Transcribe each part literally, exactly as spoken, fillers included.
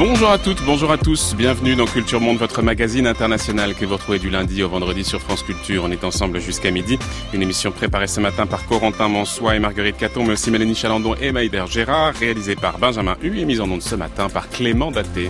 Bonjour à toutes, bonjour à tous, bienvenue dans Culture Monde, votre magazine international que vous retrouvez du lundi au vendredi sur France Culture. On est ensemble jusqu'à midi, une émission préparée ce matin par Corentin Mansois et Marguerite Caton, mais aussi Mélanie Chalandon et Maïder Gérard, réalisée par Benjamin Hu et mise en onde ce matin par Clément Daté.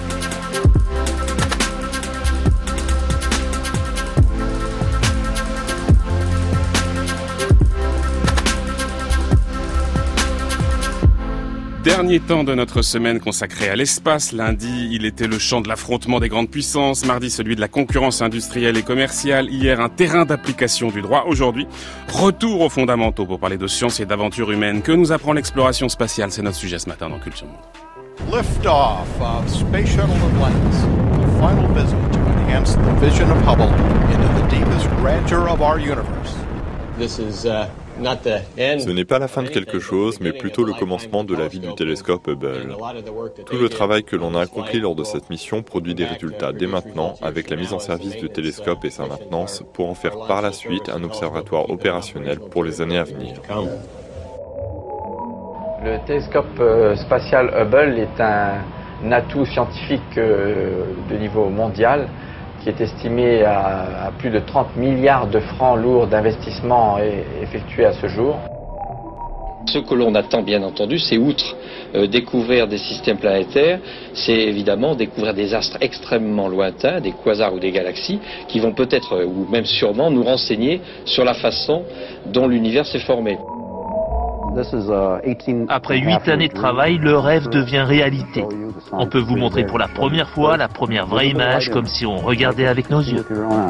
Dernier temps de notre semaine consacrée à l'espace. Lundi, il était le champ de l'affrontement des grandes puissances. Mardi, celui de la concurrence industrielle et commerciale. Hier, un terrain d'application du droit. Aujourd'hui, retour aux fondamentaux pour parler de science et d'aventure humaine. Que nous apprend l'exploration spatiale? C'est notre sujet ce matin dans Culture Monde. Lift off of Space Shuttle Atlantis. The final visit to enhance the vision of Hubble into the deepest grandeur of our universe. This is, uh... Ce n'est pas la fin de quelque chose, mais plutôt le commencement de la vie du télescope Hubble. Tout le travail que l'on a accompli lors de cette mission produit des résultats dès maintenant, avec la mise en service du télescope et sa maintenance, pour en faire par la suite un observatoire opérationnel pour les années à venir. Le télescope spatial Hubble est un atout scientifique de niveau mondial, qui est estimé à, à plus de trente milliards de francs lourds d'investissement effectués à ce jour. Ce que l'on attend, bien entendu, c'est outre euh, découvrir des systèmes planétaires, c'est évidemment découvrir des astres extrêmement lointains, des quasars ou des galaxies, qui vont peut-être, euh, ou même sûrement, nous renseigner sur la façon dont l'univers s'est formé. Après huit années de travail, le rêve devient réalité. On peut vous montrer pour la première fois la première vraie image, comme si on regardait avec nos yeux.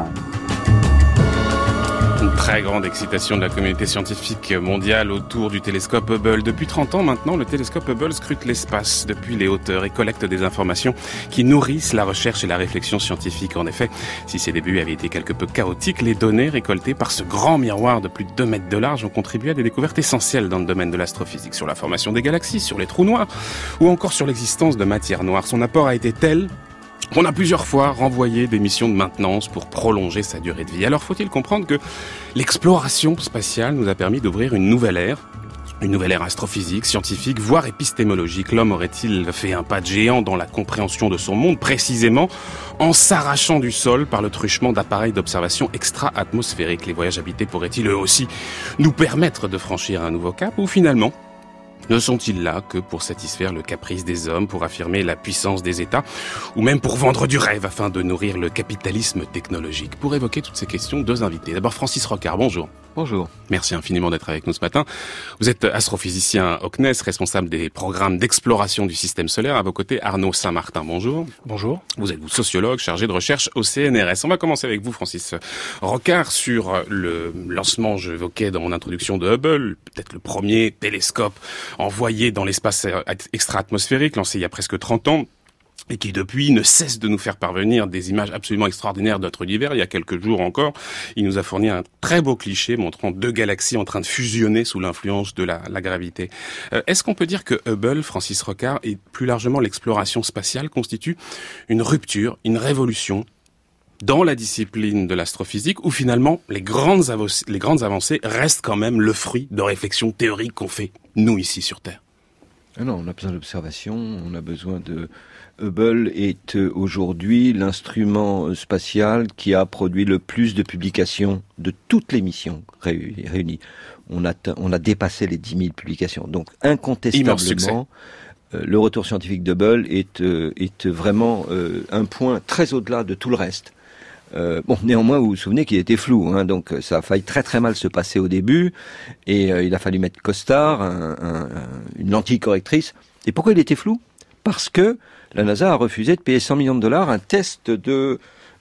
Une très grande excitation de la communauté scientifique mondiale autour du télescope Hubble. Depuis trente ans maintenant, le télescope Hubble scrute l'espace depuis les hauteurs et collecte des informations qui nourrissent la recherche et la réflexion scientifique. En effet, si ses débuts avaient été quelque peu chaotiques, les données récoltées par ce grand miroir de plus de deux mètres de large ont contribué à des découvertes essentielles dans le domaine de l'astrophysique, sur la formation des galaxies, sur les trous noirs ou encore sur l'existence de matière noire. Son apport a été tel qu'on a plusieurs fois renvoyé des missions de maintenance pour prolonger sa durée de vie. Alors faut-il comprendre que l'exploration spatiale nous a permis d'ouvrir une nouvelle ère, une nouvelle ère astrophysique, scientifique, voire épistémologique. L'homme aurait-il fait un pas de géant dans la compréhension de son monde, précisément en s'arrachant du sol par le truchement d'appareils d'observation extra-atmosphériques? Les voyages habités pourraient-ils eux aussi nous permettre de franchir un nouveau cap, ou finalement ne sont-ils là que pour satisfaire le caprice des hommes, pour affirmer la puissance des États, ou même pour vendre du rêve afin de nourrir le capitalisme technologique? Pour évoquer toutes ces questions, deux invités. D'abord Francis Rocard, bonjour. Bonjour. Merci infiniment d'être avec nous ce matin. Vous êtes astrophysicien au C N E S, responsable des programmes d'exploration du système solaire. À vos côtés, Arnaud Saint-Martin, bonjour. Bonjour. Vous êtes vous sociologue, chargé de recherche au C N R S. On va commencer avec vous, Francis Rocard, sur le lancement, je évoquais dans mon introduction, de Hubble, peut-être le premier télescope envoyé dans l'espace extra-atmosphérique, lancé il y a presque trente ans. Et qui depuis ne cesse de nous faire parvenir des images absolument extraordinaires de notre univers. Il y a quelques jours encore, il nous a fourni un très beau cliché montrant deux galaxies en train de fusionner sous l'influence de la, la gravité. Euh, est-ce qu'on peut dire que Hubble, Francis Rocard, et plus largement l'exploration spatiale constitue une rupture, une révolution dans la discipline de l'astrophysique, où finalement les grandes, avancées, les grandes avancées restent quand même le fruit de réflexions théoriques qu'on fait, nous, ici sur Terre? Non, on a besoin d'observation, on a besoin de... Hubble est aujourd'hui l'instrument spatial qui a produit le plus de publications de toutes les missions réunies. On a, on a dépassé les dix mille publications. Donc, incontestablement, euh, le retour scientifique d'Hubble est, euh, est vraiment euh, un point très au-delà de tout le reste. Euh, bon, néanmoins, vous vous souvenez qu'il était flou, hein, donc ça a failli très très mal se passer au début, et euh, il a fallu mettre Costar, un, un, un, une lentille correctrice. Et pourquoi il était flou? Parce que la NASA a refusé de payer cent millions de dollars un test de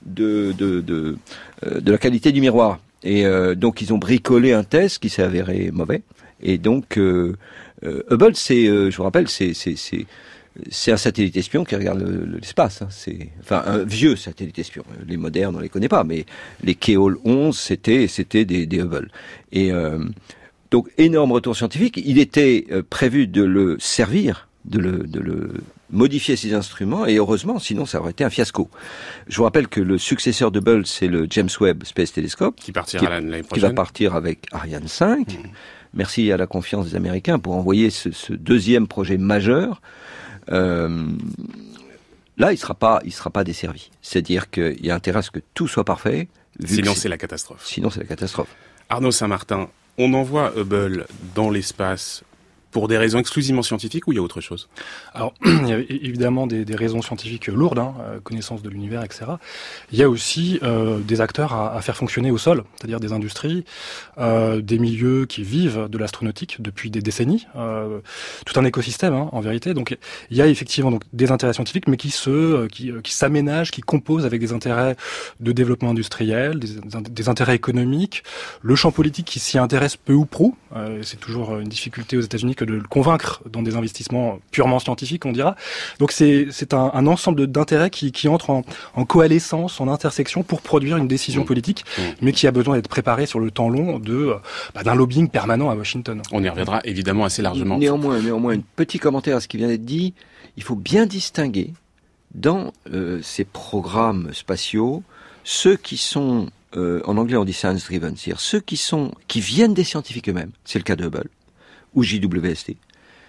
de de de, euh, de la qualité du miroir. Et euh, donc ils ont bricolé un test qui s'est avéré mauvais. Et donc euh, euh, Hubble, c'est, euh, je vous rappelle, c'est c'est c'est c'est un satellite espion qui regarde le, l'espace. Hein. C'est enfin un vieux satellite espion. Les modernes, on les connaît pas, mais les Keole onze, c'était c'était des, des Hubble. Et euh, donc énorme retour scientifique. Il était euh, prévu de le servir, de le de le modifier ses instruments, et heureusement, sinon ça aurait été un fiasco. Je vous rappelle que le successeur de Hubble, c'est le James Webb Space Telescope, qui partira qui, l'année prochaine, qui va partir avec Ariane cinq. Mmh. Merci à la confiance des Américains pour envoyer ce, ce deuxième projet majeur. Euh, là, il sera pas, il sera pas desservi. C'est-à-dire qu'il y a intérêt à ce que tout soit parfait. Sinon, c'est la catastrophe. Sinon, c'est la catastrophe. Arnaud Saint-Martin, on envoie Hubble dans l'espace pour des raisons exclusivement scientifiques ou il y a autre chose? Alors, il y a évidemment des, des raisons scientifiques lourdes, hein, connaissance de l'univers, et cetera. Il y a aussi euh, des acteurs à, à faire fonctionner au sol, c'est-à-dire des industries, euh, des milieux qui vivent de l'astronautique depuis des décennies, euh, tout un écosystème, hein, en vérité. Donc, il y a effectivement donc des intérêts scientifiques, mais qui se, qui, qui s'aménagent, qui composent avec des intérêts de développement industriel, des, des intérêts économiques, le champ politique qui s'y intéresse peu ou prou. Euh, c'est toujours une difficulté aux États-Unis de le convaincre dans des investissements purement scientifiques, on dira. Donc c'est c'est un, un ensemble d'intérêts qui, qui entrent en, en coalescence, en intersection pour produire une décision mmh. politique, mmh. mais qui a besoin d'être préparée sur le temps long de bah, d'un lobbying permanent à Washington. On y reviendra évidemment assez largement. Néanmoins, néanmoins, un petit commentaire à ce qui vient d'être dit. Il faut bien distinguer dans euh, ces programmes spatiaux ceux qui sont, euh, en anglais on dit science driven, c'est-à-dire ceux qui sont qui viennent des scientifiques eux-mêmes. C'est le cas de Hubble ou J W S T.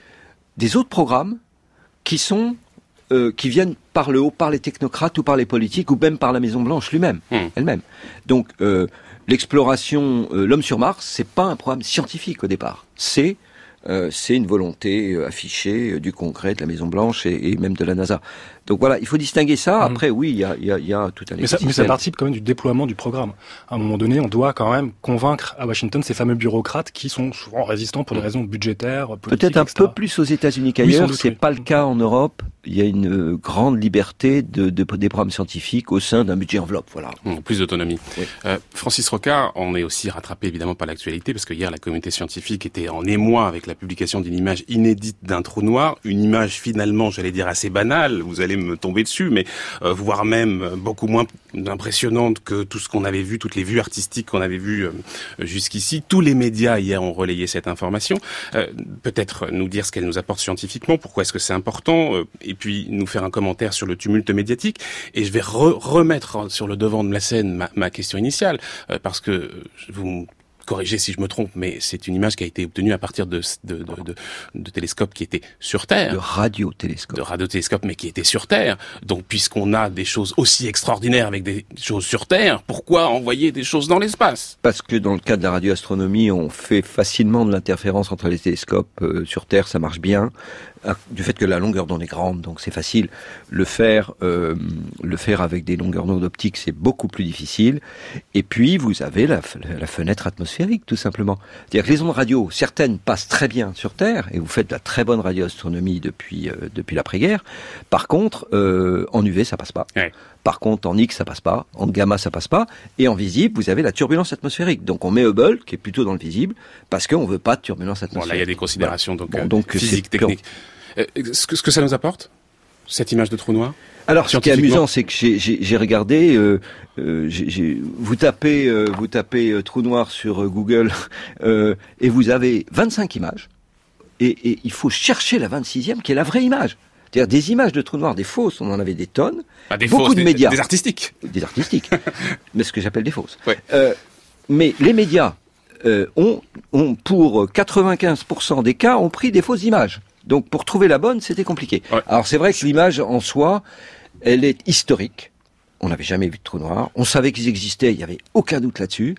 Des autres programmes qui sont euh, qui viennent par le haut, par les technocrates ou par les politiques ou même par la Maison Blanche lui-même, mmh. elle-même. Donc euh, l'exploration, euh, l'homme sur Mars, c'est pas un programme scientifique au départ. C'est euh, c'est une volonté euh, affichée euh, du Congrès, de la Maison Blanche et, et même de la NASA. Donc voilà, il faut distinguer ça. Mmh. Après, oui, il y a, y, a, y a tout un mais ça, mais ça participe quand même du déploiement du programme. À un moment donné, on doit quand même convaincre à Washington ces fameux bureaucrates qui sont souvent résistants pour des raisons budgétaires, politiques, peut-être un et cetera. peu plus aux États-Unis qu'ailleurs. Oui, c'est oui. pas le cas en Europe. Il y a une euh, grande liberté de, de, des programmes scientifiques au sein d'un budget enveloppe. Voilà. Mmh, plus d'autonomie. Oui. Euh, Francis Rocard, on est aussi rattrapé évidemment par l'actualité parce que hier la communauté scientifique était en émoi avec la publication d'une image inédite d'un trou noir, une image finalement, j'allais dire assez banale. Vous allez me tomber dessus. Mais euh, voire même beaucoup moins impressionnante que tout ce qu'on avait vu, toutes les vues artistiques qu'on avait vues euh, jusqu'ici. Tous les médias hier ont relayé cette information. Euh, peut-être nous dire ce qu'elle nous apporte scientifiquement, pourquoi est-ce que c'est important, euh, et puis nous faire un commentaire sur le tumulte médiatique. Et je vais re- remettre sur le devant de la scène ma, ma question initiale, euh, parce que vous corrigez si je me trompe, mais c'est une image qui a été obtenue à partir de, de, de, de, de télescopes qui étaient sur Terre. De radiotélescopes. De radiotélescopes, mais qui étaient sur Terre. Donc, puisqu'on a des choses aussi extraordinaires avec des choses sur Terre, pourquoi envoyer des choses dans l'espace? Parce que dans le cas de la radioastronomie, on fait facilement de l'interférence entre les télescopes. Euh, sur Terre, ça marche bien. Du fait que la longueur d'onde est grande, donc c'est facile. Le faire, euh, le faire avec des longueurs d'onde optiques, c'est beaucoup plus difficile. Et puis, vous avez la, la fenêtre atmosphérique, tout simplement. C'est-à-dire que les ondes radio, certaines passent très bien sur Terre, et vous faites de la très bonne radioastronomie depuis euh, depuis l'après-guerre. Par contre, euh, en U V, ça passe pas. Ouais. Par contre, en X, ça passe pas. En gamma, ça passe pas. Et en visible, vous avez la turbulence atmosphérique. Donc, on met Hubble, qui est plutôt dans le visible, parce qu'on veut pas de turbulence atmosphérique. Bon, là, il y a des considérations donc, bon, euh, donc physiques, techniques. Euh, ce, que, ce que ça nous apporte, cette image de trou noir? Alors, ce qui est amusant, c'est que j'ai, j'ai, j'ai regardé. Euh, euh, j'ai, j'ai, vous tapez, euh, vous tapez euh, trou noir sur euh, Google euh, et vous avez vingt-cinq images. Et, et il faut chercher la vingt-sixième, qui est la vraie image. C'est-à-dire des images de trous noirs, des fausses, on en avait des tonnes. Ah, des beaucoup fausses, de des, médias, des artistiques, des artistiques, mais ce que j'appelle des fausses. Ouais. Euh, mais les médias euh, ont, ont, pour quatre-vingt-quinze pour cent des cas, ont pris des fausses images. Donc pour trouver la bonne, c'était compliqué. Ouais. Alors c'est vrai que l'image en soi, elle est historique. On n'avait jamais vu de trou noir. On savait qu'ils existaient, il n'y avait aucun doute là-dessus.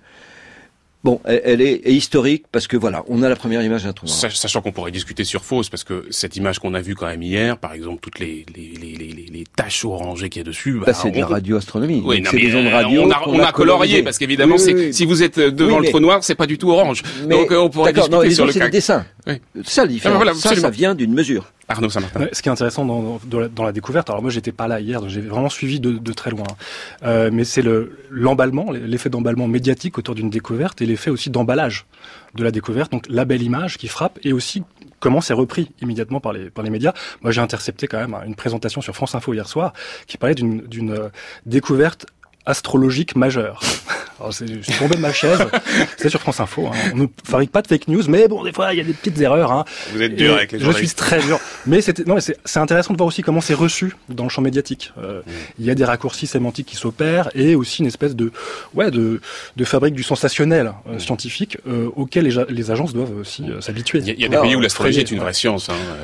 Bon, elle, elle est, est historique parce que voilà, on a la première image d'un trou noir. Sachant qu'on pourrait discuter sur fausse, parce que cette image qu'on a vue quand même hier, par exemple, toutes les les les les, les taches orangées qu'il y a dessus, bah, bah c'est on... de la radioastronomie. Oui, non, c'est mais des ondes radio. On a, on a colorié parce qu'évidemment, oui, oui, oui. si vous êtes devant oui, mais... le trou noir, c'est pas du tout orange. Mais... Donc on pourrait discuter non, sur le c'est cas. Des dessins. Oui. C'est ça la différence. Ah, voilà, ça, ça vient d'une mesure. Arnaud Saint-Martin. Ce qui est intéressant dans, dans, la, dans la découverte, alors moi j'étais pas là hier, donc j'ai vraiment suivi de, de très loin, euh, mais c'est le, l'emballement, l'effet d'emballement médiatique autour d'une découverte et l'effet aussi d'emballage de la découverte, donc la belle image qui frappe et aussi comment c'est repris immédiatement par les, par les médias. Moi j'ai intercepté quand même une présentation sur France Info hier soir qui parlait d'une, d'une découverte astrologique majeure. Alors, c'est, je suis tombé de ma chaise. C'était sur France Info. Hein. On ne fabrique pas de fake news, mais bon, des fois, il y a des petites erreurs. Hein. Vous êtes dur et avec les journalistes. Je suis très dur. Mais c'était, non, mais c'est, c'est intéressant de voir aussi comment c'est reçu dans le champ médiatique. Euh, mmh. Il y a des raccourcis sémantiques qui s'opèrent et aussi une espèce de, ouais, de, de fabrique du sensationnel euh, scientifique euh, auquel les, les agences doivent aussi euh, s'habituer. Il y a, il y a des Alors, pays où l'astrologie est une vraie science. Hein.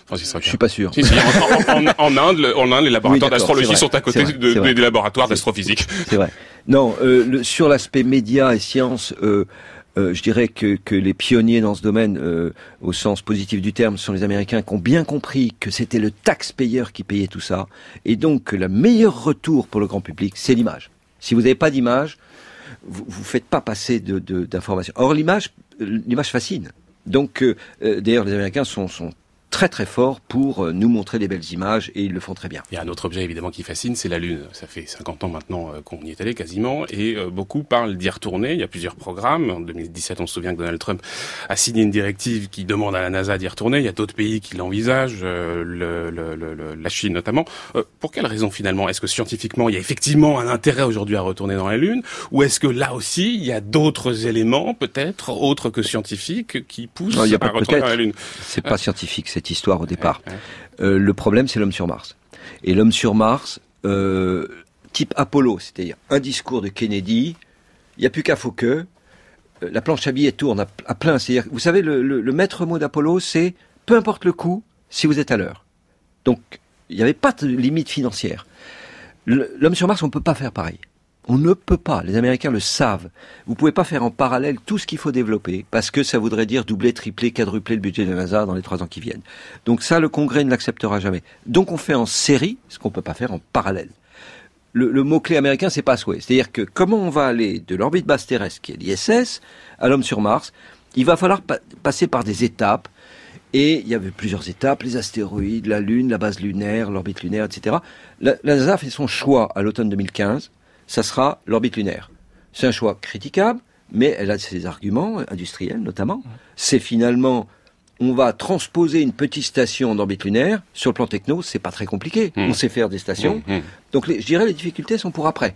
Francis Rocard. Je suis pas sûr. Si, si, en, en, en, en Inde, le, en Inde, les laboratoires oui, d'astrologie sont à côté vrai, de, vrai, des laboratoires d'astrophysique. C'est vrai. Non, euh, le, sur l'aspect médias et sciences, euh, euh, je dirais que, que les pionniers dans ce domaine, euh, au sens positif du terme, sont les Américains qui ont bien compris que c'était le taxpayer qui payait tout ça, et donc que le meilleur retour pour le grand public, c'est l'image. Si vous n'avez pas d'image, vous ne faites pas passer de, de, d'informations. Or, l'image, l'image fascine. Donc, euh, d'ailleurs, les Américains sont, sont très très forts pour nous montrer des belles images, et ils le font très bien. Il y a un autre objet évidemment qui fascine, c'est la Lune. Ça fait cinquante ans maintenant qu'on y est allé quasiment, et beaucoup parlent d'y retourner. Il y a plusieurs programmes. En deux mille dix-sept, on se souvient que Donald Trump a signé une directive qui demande à la NASA d'y retourner. Il y a d'autres pays qui l'envisagent, le, le, le, le, la Chine notamment. Euh, pour quelle raison finalement? Est-ce que scientifiquement il y a effectivement un intérêt aujourd'hui à retourner dans la Lune, ou est-ce que là aussi il y a d'autres éléments peut-être autres que scientifiques qui poussent non, à retourner dans la Lune? C'est pas scientifique cette histoire au départ. Ouais, ouais. Euh, le problème, c'est l'homme sur Mars. Et l'homme sur Mars, euh, type Apollo, c'est-à-dire un discours de Kennedy, il n'y a plus qu'à faut que, euh, la planche à billets tourne à, à plein. C'est-à-dire, vous savez, le, le, le maître mot d'Apollo, c'est peu importe le coût, si vous êtes à l'heure. Donc, il n'y avait pas de limite financière. Le, l'homme sur Mars, on ne peut pas faire pareil. On ne peut pas, les Américains le savent. Vous pouvez pas faire en parallèle tout ce qu'il faut développer, parce que ça voudrait dire doubler, tripler, quadrupler le budget de la NASA dans les trois ans qui viennent. Donc ça, le Congrès ne l'acceptera jamais. Donc on fait en série ce qu'on peut pas faire en parallèle. Le, le mot-clé américain, c'est pas souhait. C'est-à-dire que comment on va aller de l'orbite basse terrestre, qui est l'I S S, à l'homme sur Mars, il va falloir pa- passer par des étapes. Et il y avait plusieurs étapes, les astéroïdes, la Lune, la base lunaire, l'orbite lunaire, et cetera. La, la NASA a fait son choix à l'automne deux mille quinze. Ça sera l'orbite lunaire. C'est un choix critiquable, mais elle a ses arguments industriels notamment. C'est finalement, on va transposer une petite station en orbite lunaire. Sur le plan techno, c'est pas très compliqué. Mmh. On sait faire des stations. Mmh. Donc, les, je dirais, les difficultés sont pour après.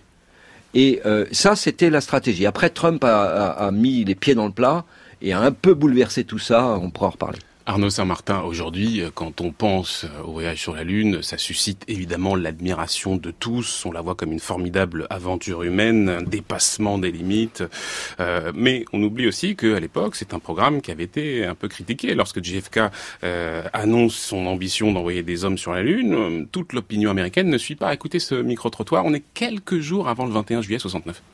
Et euh, ça, c'était la stratégie. Après, Trump a, a, a mis les pieds dans le plat et a un peu bouleversé tout ça. On pourra en reparler. Arnaud Saint-Martin, aujourd'hui, quand on pense au voyage sur la Lune, ça suscite évidemment l'admiration de tous. On la voit comme une formidable aventure humaine, un dépassement des limites. Euh, mais on oublie aussi qu'à l'époque, c'est un programme qui avait été un peu critiqué. Lorsque J F K euh, annonce son ambition d'envoyer des hommes sur la Lune, toute l'opinion américaine ne suit pas. Écoutez ce micro-trottoir, on est quelques jours avant le vingt et un juillet soixante-neuf.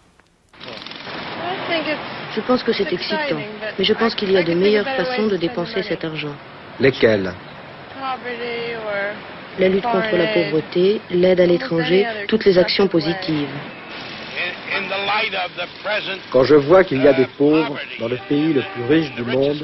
Je pense que c'est excitant, mais je pense qu'il y a de meilleures façons de dépenser cet argent. Lesquelles? La lutte contre la pauvreté, l'aide à l'étranger, toutes les actions positives. Quand je vois qu'il y a des pauvres dans le pays le plus riche du monde,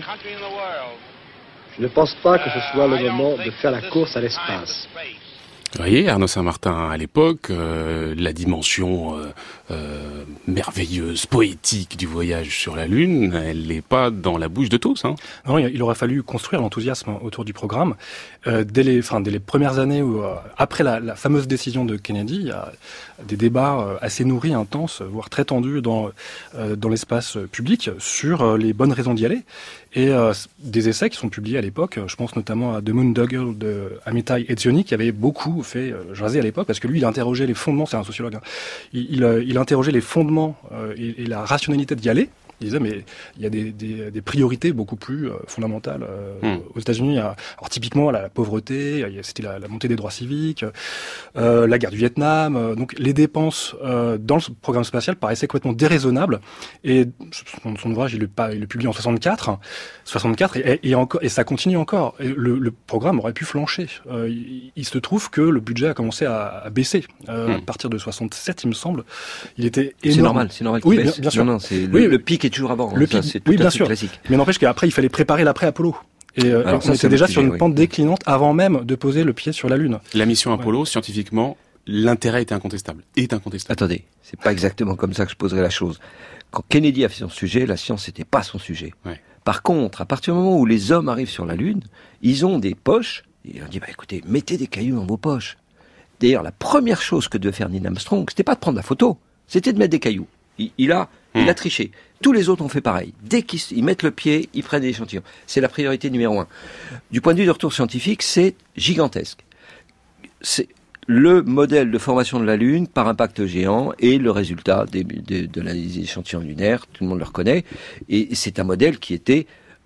je ne pense pas que ce soit le moment de faire la course à l'espace. Vous voyez, Arnaud Saint-Martin, à l'époque, euh, la dimension euh, euh, merveilleuse, poétique du voyage sur la Lune, elle n'est pas dans la bouche de tous. Hein. Non, il aurait fallu construire l'enthousiasme autour du programme. Euh, dès, les, enfin, dès les premières années, où, euh, après la, la fameuse décision de Kennedy, il y a des débats euh, assez nourris, intenses, voire très tendus dans, euh, dans l'espace public sur euh, les bonnes raisons d'y aller. Et euh, des essais qui sont publiés à l'époque, je pense notamment à The Moondoggle de Amitai Etzioni, qui avait beaucoup fait euh, jaser à l'époque, parce que lui, il interrogeait les fondements, c'est un sociologue, hein, il, il, euh, il interrogeait les fondements euh, et, et la rationalité d'y aller. Il disait, mais il y a des, des, des priorités beaucoup plus euh, fondamentales euh, mmh. aux États-Unis. Alors typiquement la, la pauvreté, c'était la, la montée des droits civiques, euh, la guerre du Vietnam. Euh, donc les dépenses euh, dans le programme spatial paraissaient complètement déraisonnables. Et son, son ouvrage, il le, il le publie en soixante-quatre, soixante-quatre, et, et, encore, et ça continue encore. Et le, le programme aurait pu flancher. Euh, il, il se trouve que le budget a commencé à, à baisser euh, mmh. à partir de soixante-sept, il me semble. Il était énorme. C'est normal, c'est normal qu'il oui, baisse. Bien, bien sûr. Non, non, c'est oui, le, le pic est toujours avant. Le ça, pic, c'est tout oui, à bien fait sûr. Classique. Mais n'empêche qu'après, il fallait préparer l'après Apollo. Et euh, Alors, on ça, était déjà sujet, sur une oui. pente déclinante avant même de poser le pied sur la Lune. La mission Apollo, ouais. scientifiquement, l'intérêt était incontestable. Est incontestable. Attendez, c'est pas exactement comme ça que je poserai la chose. Quand Kennedy a fait son sujet, la science n'était pas son sujet. Ouais. Par contre, à partir du moment où les hommes arrivent sur la Lune, ils ont des poches, et on dit, bah écoutez, mettez des cailloux dans vos poches. D'ailleurs, la première chose que devait faire Neil Armstrong, c'était pas de prendre la photo, c'était de mettre des cailloux. Il, il a, mmh. il a triché. Tous les autres ont fait pareil. Dès qu'ils ils mettent le pied, ils prennent des échantillons. C'est la priorité numéro un. Du point de vue du retour scientifique, c'est gigantesque. C'est le modèle de formation de la Lune par impact géant et le résultat des, des, de l'analyse des échantillons lunaires, tout le monde le reconnaît. Et c'est un modèle qui était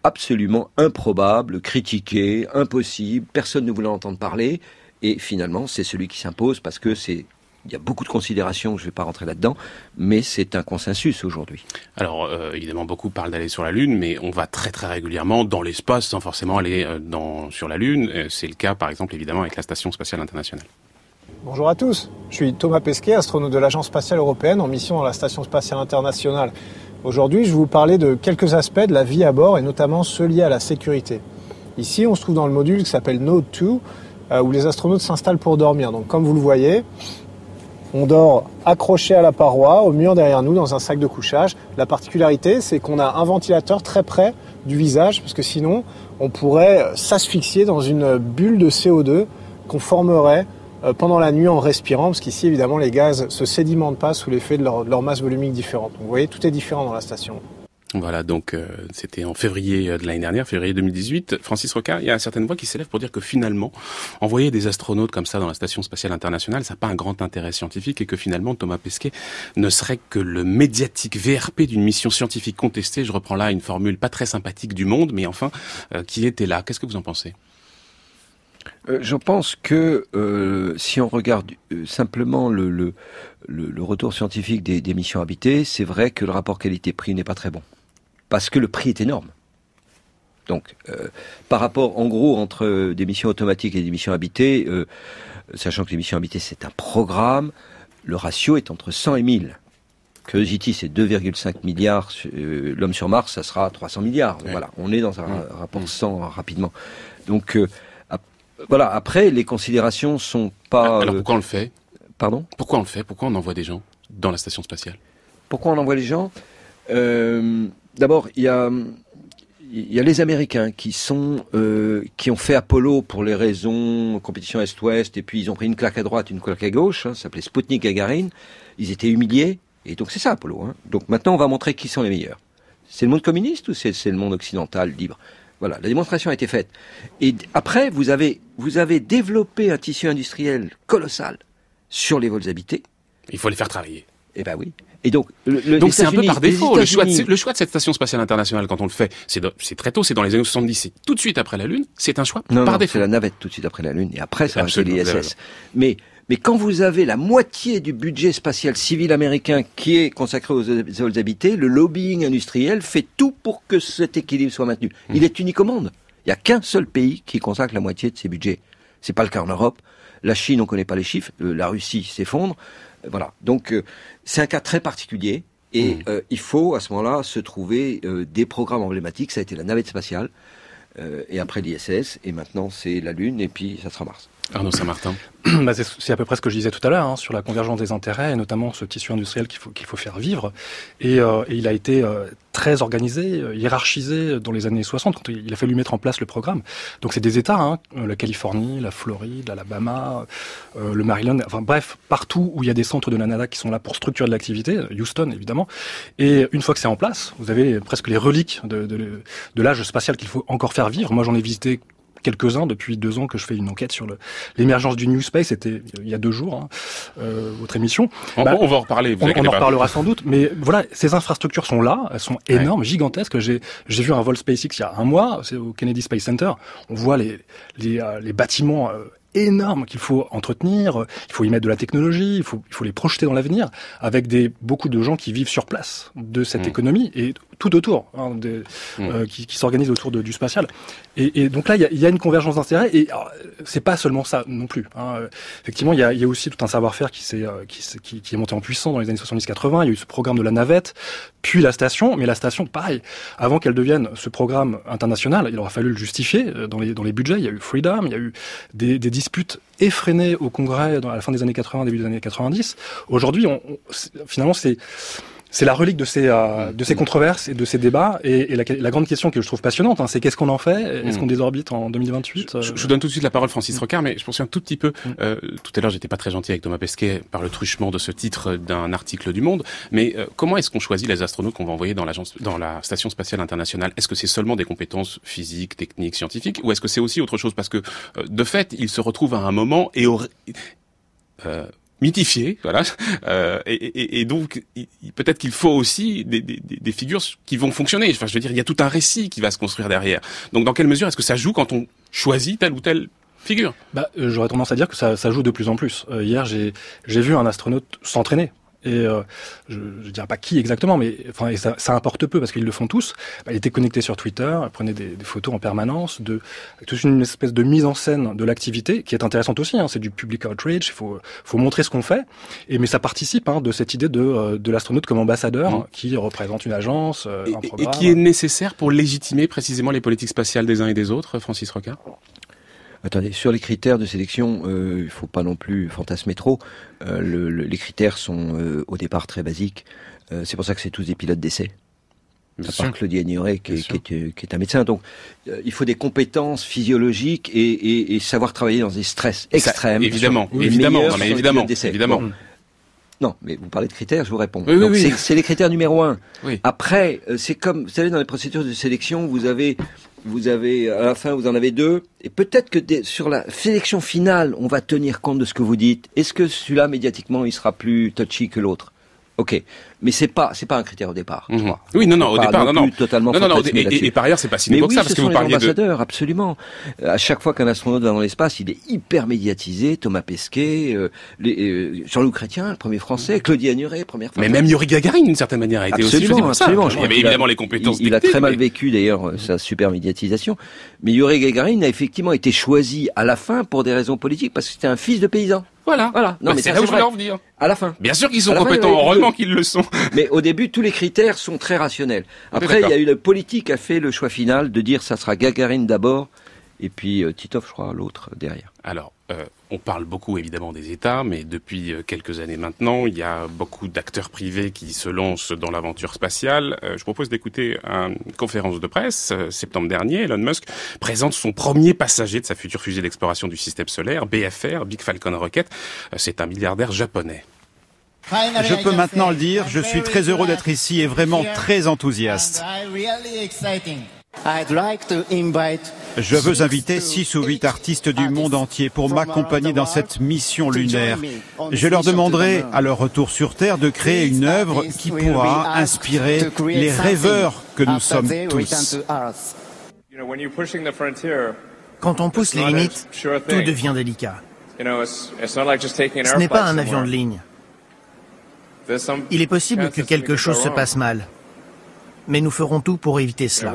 absolument improbable, critiqué, impossible, personne ne voulait en entendre parler, et finalement c'est celui qui s'impose parce que c'est il y a beaucoup de considérations, je ne vais pas rentrer là-dedans, mais c'est un consensus aujourd'hui. Alors, euh, évidemment, beaucoup parlent d'aller sur la Lune, mais on va très très régulièrement dans l'espace sans forcément aller euh, dans, sur la Lune. C'est le cas, par exemple, évidemment, avec la Station Spatiale Internationale. Bonjour à tous, je suis Thomas Pesquet, astronaute de l'Agence Spatiale Européenne en mission dans la Station Spatiale Internationale. Aujourd'hui, je vais vous parler de quelques aspects de la vie à bord et notamment ceux liés à la sécurité. Ici, on se trouve dans le module qui s'appelle Node deux, euh, où les astronautes s'installent pour dormir. Donc, comme vous le voyez, on dort accroché à la paroi, au mur derrière nous, dans un sac de couchage. La particularité, c'est qu'on a un ventilateur très près du visage, parce que sinon, on pourrait s'asphyxier dans une bulle de C O deux qu'on formerait pendant la nuit en respirant, parce qu'ici, évidemment, les gaz se sédimentent pas sous l'effet de leur, de leur masse volumique différente. Donc, vous voyez, tout est différent dans la station. Voilà, donc euh, c'était en février de l'année dernière, février deux mille dix-huit. Francis Rocard, il y a certaines voix qui s'élèvent pour dire que finalement, envoyer des astronautes comme ça dans la Station Spatiale Internationale, ça n'a pas un grand intérêt scientifique et que finalement Thomas Pesquet ne serait que le médiatique V R P d'une mission scientifique contestée. Je reprends là une formule pas très sympathique du monde, mais enfin, euh, qui était là. Qu'est-ce que vous en pensez ? Euh, je pense que euh, si on regarde euh, simplement le, le, le, le retour scientifique des, des missions habitées, c'est vrai que le rapport qualité-prix n'est pas très bon. Parce que le prix est énorme. Donc, euh, par rapport, en gros, entre des missions automatiques et des missions habitées, euh, sachant que les missions habitées, c'est un programme, le ratio est entre cent et mille. Curiosity, c'est deux virgule cinq milliards. Euh, L'homme sur Mars, ça sera trois cents milliards. Ouais. Voilà, on est dans un mmh. rapport cent rapidement. Donc, euh, ap- voilà, après, les considérations sont pas... Alors, pourquoi on le fait ? Pardon ? Pourquoi on le fait ? Pourquoi on envoie des gens dans la station spatiale ? Pourquoi on envoie les gens ? euh, D'abord, il y a, il y a les Américains qui sont, euh, qui ont fait Apollo pour les raisons compétition Est-Ouest, et puis ils ont pris une claque à droite, une claque à gauche, hein, ça s'appelait Sputnik Gagarin. Ils étaient humiliés, et donc c'est ça Apollo. Hein. Donc maintenant, on va montrer qui sont les meilleurs. C'est le monde communiste ou c'est, c'est le monde occidental libre ? Voilà, la démonstration a été faite. Et après, vous avez, vous avez développé un tissu industriel colossal sur les vols habités. Il faut les faire travailler. Eh ben oui. Et donc, le, le, donc c'est un peu par défaut. Le choix, de, le choix de cette station spatiale internationale, quand on le fait, c'est, de, c'est très tôt, c'est dans les années soixante-dix, c'est tout de suite après la Lune. C'est un choix non, par non, défaut. C'est la navette tout de suite après la Lune, et après ça va être l'I S S. Mais mais quand vous avez la moitié du budget spatial civil américain qui est consacré aux vols habités, le lobbying industriel fait tout pour que cet équilibre soit maintenu. Mmh. Il est unique au monde. Il y a qu'un seul pays qui consacre la moitié de ses budgets. C'est pas le cas en Europe. La Chine, on connaît pas les chiffres. Euh, la Russie s'effondre. Voilà. Donc euh, c'est un cas très particulier. Et mmh. euh, il faut, à ce moment-là, se trouver euh, des programmes emblématiques. Ça a été la navette spatiale, euh, et après l'I S S, et maintenant c'est la Lune, et puis ça sera Mars. Arnaud Saint-Martin. bah c'est, c'est à peu près ce que je disais tout à l'heure, hein, sur la convergence des intérêts, et notamment ce tissu industriel qu'il faut, qu'il faut faire vivre. Et, euh, et il a été euh, très organisé, euh, hiérarchisé dans les années soixante, quand il a fallu mettre en place le programme. Donc c'est des États, hein, la Californie, la Floride, l'Alabama, euh, le Maryland, enfin bref, partout où il y a des centres de la NASA qui sont là pour structurer de l'activité, Houston évidemment. Et une fois que c'est en place, vous avez presque les reliques de, de, de l'âge spatial qu'il faut encore faire vivre. Moi j'en ai visité quelques-uns depuis deux ans que je fais une enquête sur le, l'émergence du New Space. C'était il y a deux jours, hein, euh, votre émission. On, bah, on va en reparler. Vous on, on en reparlera sans doute. Mais voilà, ces infrastructures sont là, elles sont énormes, ouais. gigantesques. J'ai, j'ai vu un vol SpaceX il y a un mois, c'est au Kennedy Space Center. On voit les les, euh, les bâtiments euh, énormes qu'il faut entretenir. Il faut y mettre de la technologie. Il faut il faut les projeter dans l'avenir avec des beaucoup de gens qui vivent sur place de cette mmh. économie et tout autour, hein, des, mmh. euh, qui, qui s'organisent autour de, du spatial. Et, et donc là, il y a, y a une convergence d'intérêts. Et alors, c'est pas seulement ça non plus. Hein. Effectivement, il y a, y a aussi tout un savoir-faire qui, s'est, qui, qui, qui est monté en puissance dans les années soixante-dix quatre-vingts. Il y a eu ce programme de la navette, puis la station. Mais la station, pareil, avant qu'elle devienne ce programme international, il aura fallu le justifier dans les, dans les budgets. Il y a eu Freedom, il y a eu des, des disputes effrénées au Congrès dans, à la fin des années quatre-vingts, début des années quatre-vingt-dix. Aujourd'hui, on, on, finalement, c'est... C'est la relique de ces euh, de ces controverses et de ces débats. Et, et la, la grande question que je trouve passionnante, hein, c'est qu'est-ce qu'on en fait ? Est-ce qu'on désorbite en deux mille vingt-huit ? Je, je, je vous donne tout de suite la parole, Francis Rocard, mais je poursuis un tout petit peu. Euh, tout à l'heure, j'étais pas très gentil avec Thomas Pesquet par le truchement de ce titre d'un article du Monde. Mais euh, comment est-ce qu'on choisit les astronautes qu'on va envoyer dans l'agence, dans la Station Spatiale Internationale ? Est-ce que c'est seulement des compétences physiques, techniques, scientifiques, ou est-ce que c'est aussi autre chose ? Parce que euh, de fait, ils se retrouvent à un moment et au... Euh, mythifié, voilà. Euh, et, et, et donc, peut-être qu'il faut aussi des, des, des figures qui vont fonctionner. Enfin, je veux dire, il y a tout un récit qui va se construire derrière. Donc, dans quelle mesure est-ce que ça joue quand on choisit telle ou telle figure? Bah, euh, j'aurais tendance à dire que ça, ça joue de plus en plus. Euh, hier, j'ai, j'ai vu un astronaute s'entraîner. Et euh, je ne dirais pas qui exactement, mais enfin, et ça, ça importe peu parce qu'ils le font tous. Bah, il était connecté sur Twitter, il prenait des, des photos en permanence, de toute une espèce de mise en scène de l'activité qui est intéressante aussi. Hein, c'est du public outrage, il faut, faut montrer ce qu'on fait. Et mais ça participe hein, de cette idée de, euh, de l'astronaute comme ambassadeur mmh. qui représente une agence, euh, et, un programme. Et qui est nécessaire pour légitimer précisément les politiques spatiales des uns et des autres, Francis Rocard? Attendez, sur les critères de sélection, euh, il ne faut pas non plus fantasmer trop. Euh, le, le, les critères sont euh, au départ très basiques. Euh, c'est pour ça que c'est tous des pilotes d'essai. À part Claudia Ignoré, qui, qui, est, qui est un médecin. Donc, euh, il faut des compétences physiologiques et, et, et savoir travailler dans des stress extrêmes. Ça, évidemment, évidemment, non, mais évidemment, évidemment. Bon. Non, mais vous parlez de critères, je vous réponds. Oui, Donc, oui, c'est, oui. c'est les critères numéro un. Oui. Après, c'est comme, vous savez, dans les procédures de sélection, vous avez, vous avez, à la fin, vous en avez deux. Et peut-être que des, sur la sélection finale, on va tenir compte de ce que vous dites. Est-ce que celui-là, médiatiquement, il sera plus touchy que l'autre? Ok, mais c'est pas c'est pas un critère au départ. Mmh. Oui, non, non, au départ, non, non, totalement. Non, non, non, et, et, et par ailleurs, c'est pas si mais nouveau oui, que ça, parce que vous les parliez ambassadeurs, de. Absolument. Euh, à chaque fois qu'un astronaute va dans l'espace, il est hyper médiatisé. Thomas Pesquet, euh, les, euh, Jean-Loup Chrétien, le premier Français, Claudia Ignoré, première Française. Mais même Yuri Gagarin, d'une certaine manière, a été absolument, aussi choisi pour ça. Absolument, il y avait évidemment les compétences. Il, il a très mal vécu d'ailleurs sa super médiatisation. Mais Yuri Gagarin a effectivement été choisi à la fin pour des raisons politiques parce que c'était un fils de paysan. Voilà. Voilà. Non, bah, mais c'est ça, là où c'est je voulais vrai. en venir. À la fin. Bien sûr qu'ils sont à compétents, fin, heureusement deux. qu'ils le sont. Mais au début, tous les critères sont très rationnels. Après, il y a eu la politique a fait le choix final de dire ça sera Gagarine d'abord et puis euh, Titov, je crois, l'autre derrière. Alors, euh, on parle beaucoup évidemment des États, mais depuis quelques années maintenant, il y a beaucoup d'acteurs privés qui se lancent dans l'aventure spatiale. Euh, je propose d'écouter une conférence de presse. Euh, septembre dernier, Elon Musk présente son premier passager de sa future fusée d'exploration du système solaire, B F R, Big Falcon Rocket. Euh, c'est un milliardaire japonais. Je peux maintenant le dire, je suis très heureux d'être ici et vraiment très enthousiaste. Je veux inviter six ou huit artistes du monde entier pour m'accompagner dans cette mission lunaire. Je leur demanderai, à leur retour sur Terre, de créer une œuvre qui pourra inspirer les rêveurs que nous sommes tous. Quand on pousse les limites, tout devient délicat. Ce n'est pas un avion de ligne. Il est possible que quelque chose se passe mal. Mais nous ferons tout pour éviter cela.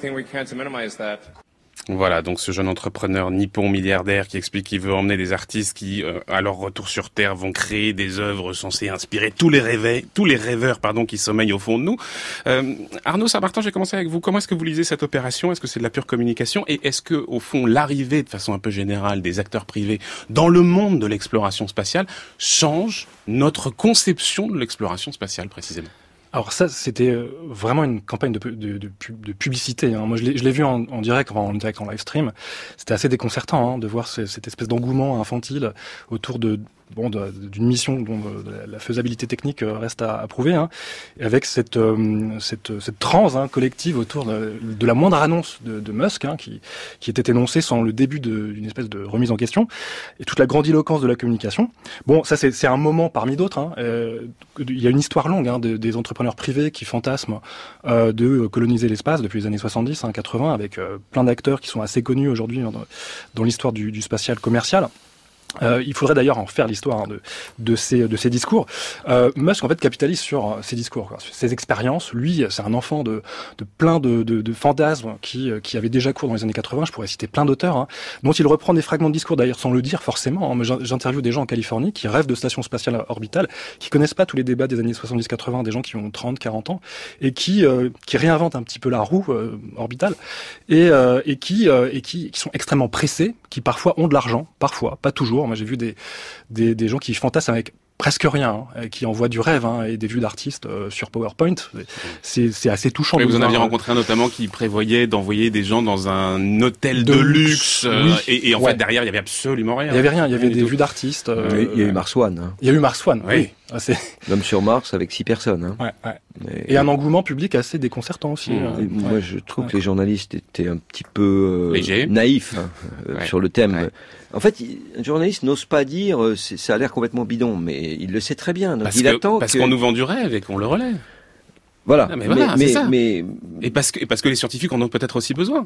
Voilà, donc ce jeune entrepreneur nippon milliardaire qui explique qu'il veut emmener des artistes qui, euh, à leur retour sur Terre, vont créer des œuvres censées inspirer tous les rêveurs, tous les rêveurs, pardon, qui sommeillent au fond de nous. Euh, Arnaud Saint-Martin, j'ai commencé avec vous. Comment est-ce que vous lisez cette opération? Est-ce que c'est de la pure communication? Et est-ce que, au fond, l'arrivée, de façon un peu générale, des acteurs privés dans le monde de l'exploration spatiale change notre conception de l'exploration spatiale, précisément? Alors ça, c'était vraiment une campagne de, de, de, de publicité. Hein. Moi, je l'ai, je l'ai vu en, en direct, en direct, en live stream. C'était assez déconcertant hein, de voir ce, cette espèce d'engouement infantile autour de bon, de, d'une mission dont la faisabilité technique reste à, à prouver, hein, avec cette, euh, cette, cette transe hein, collective autour de, de la moindre annonce de, de Musk, hein, qui, qui était énoncée sans le début de, d'une espèce de remise en question, et toute la grandiloquence de la communication. Bon, ça c'est, c'est un moment parmi d'autres. Hein. Euh, il y a une histoire longue hein, de, des entrepreneurs privés qui fantasment euh, de coloniser l'espace depuis les années soixante-dix, hein, quatre-vingts, avec euh, plein d'acteurs qui sont assez connus aujourd'hui dans, dans l'histoire du, du spatial commercial. Euh, il faudrait d'ailleurs en faire l'histoire hein, de, de, ces, de ces discours. Euh, Musk en fait capitalise sur ces discours, quoi, sur ses expériences. Lui, c'est un enfant de, de plein de, de, de fantasmes qui, qui avaient déjà cours dans les années quatre-vingts. Je pourrais citer plein d'auteurs, hein, dont il reprend des fragments de discours d'ailleurs sans le dire forcément. Hein. J'interviewe des gens en Californie qui rêvent de stations spatiales orbitales, qui connaissent pas tous les débats des années soixante-dix quatre-vingts, des gens qui ont trente, quarante ans et qui, euh, qui réinventent un petit peu la roue euh, orbitale et, euh, et, qui, euh, et qui, qui sont extrêmement pressés, qui parfois ont de l'argent, parfois, pas toujours. Moi, j'ai vu des, des, des gens qui fantasment avec presque rien, hein, qui envoient du rêve hein, et des vues d'artistes euh, sur PowerPoint. C'est, c'est assez touchant. Mais de vous en voir, aviez euh, rencontré un notamment qui prévoyait d'envoyer des gens dans un hôtel de, de luxe, euh, oui. et, et en ouais. fait derrière il y avait absolument rien. Il y avait rien, il y avait des tout. vues d'artistes. Euh, il, y a, il y a eu Mars One. Hein. Il y a eu Mars One, oui. oui. Ah, c'est... L'homme sur Mars avec six personnes. Hein. Ouais, ouais. Et, et un engouement public assez déconcertant aussi. Mmh. Euh, moi, ouais. je trouve ouais. que les journalistes étaient un petit peu euh, naïfs hein, ouais. sur le thème. Ouais. En fait, un journaliste n'ose pas dire, euh, c'est, ça a l'air complètement bidon, mais il le sait très bien. Donc parce il que, attend parce que... qu'on nous vend du rêve et qu'on le relaie. Voilà. Ah, mais, voilà, mais, c'est ça. mais, et, parce que, et parce que les scientifiques en ont peut-être aussi besoin.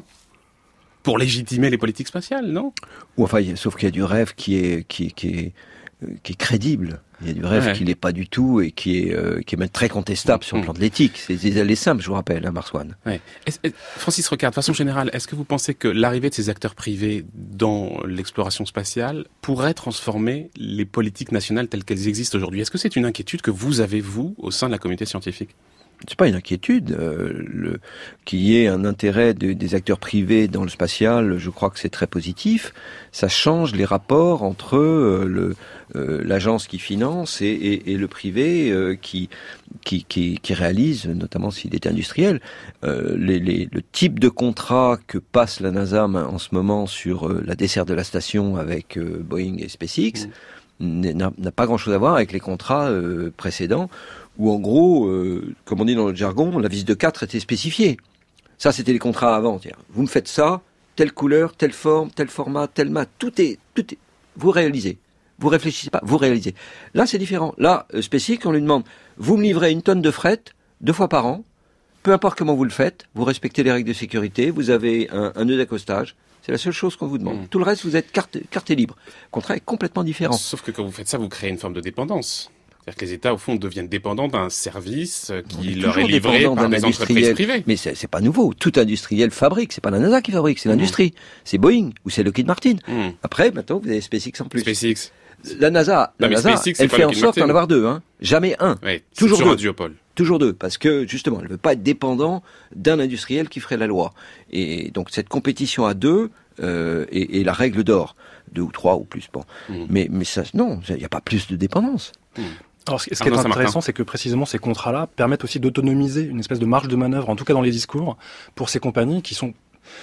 Pour légitimer les politiques spatiales, non? Ou enfin, sauf qu'il y a du rêve qui est, qui, qui est, qui est crédible. Il y a du rêve ouais. qui l'est pas du tout et qui est, euh, qui est même très contestable mmh. sur le plan de l'éthique. C'est des allées simples, je vous rappelle, hein, Marsouane. Ouais. Est-ce, est, Francis Rocard, de façon générale, est-ce que vous pensez que l'arrivée de ces acteurs privés dans l'exploration spatiale pourrait transformer les politiques nationales telles qu'elles existent aujourd'hui? Est-ce que c'est une inquiétude que vous avez, vous, au sein de la communauté scientifique? C'est pas une inquiétude. Euh, le, qu'il y ait un intérêt de, des acteurs privés dans le spatial, je crois que c'est très positif. Ça change les rapports entre euh, le, euh, l'agence qui finance et, et, et le privé euh, qui, qui, qui, qui réalise, notamment s'il est industriel. Euh, les, les, le type de contrat que passe la NASA en ce moment sur euh, la desserte de la station avec euh, Boeing et SpaceX mmh. n'a, n'a pas grand-chose à voir avec les contrats euh, précédents. Où en gros, euh, comme on dit dans le jargon, la vis de quatre était spécifiée. Ça, c'était les contrats avant. Tiens. Vous me faites ça, telle couleur, telle forme, tel format, tel mat, tout est, tout est, vous réalisez. Vous réfléchissez pas, vous réalisez. Là, c'est différent. Là, euh, SpaceX, on lui demande, vous me livrez une tonne de fret, deux fois par an, peu importe comment vous le faites, vous respectez les règles de sécurité, vous avez un, un nœud d'accostage. C'est la seule chose qu'on vous demande. Mmh. Tout le reste, vous êtes carte, carte libre. Le contrat est complètement différent. Sauf que quand vous faites ça, vous créez une forme de dépendance. C'est-à-dire que les États, au fond, deviennent dépendants d'un service qui est leur est livré par des entreprises privées. Mais c'est, c'est pas nouveau. Tout industriel fabrique. C'est pas la NASA qui fabrique, c'est l'industrie. Mmh. C'est Boeing ou c'est Lockheed Martin. Mmh. Après, maintenant, vous avez SpaceX en plus. SpaceX. La NASA, la non, NASA SpaceX, elle fait en sorte d'en avoir deux. Hein. Jamais un. Ouais, toujours deux. Un duopole. Toujours deux. Parce que, justement, elle ne veut pas être dépendant d'un industriel qui ferait la loi. Et donc, cette compétition à deux euh, est, est la règle d'or. Deux ou trois ou plus. Bon. Mmh. Mais, mais ça, non, il n'y a pas plus de dépendance. Mmh. Alors, ce qui est intéressant, c'est que précisément ces contrats-là permettent aussi d'autonomiser une espèce de marge de manœuvre, en tout cas dans les discours, pour ces compagnies qui sont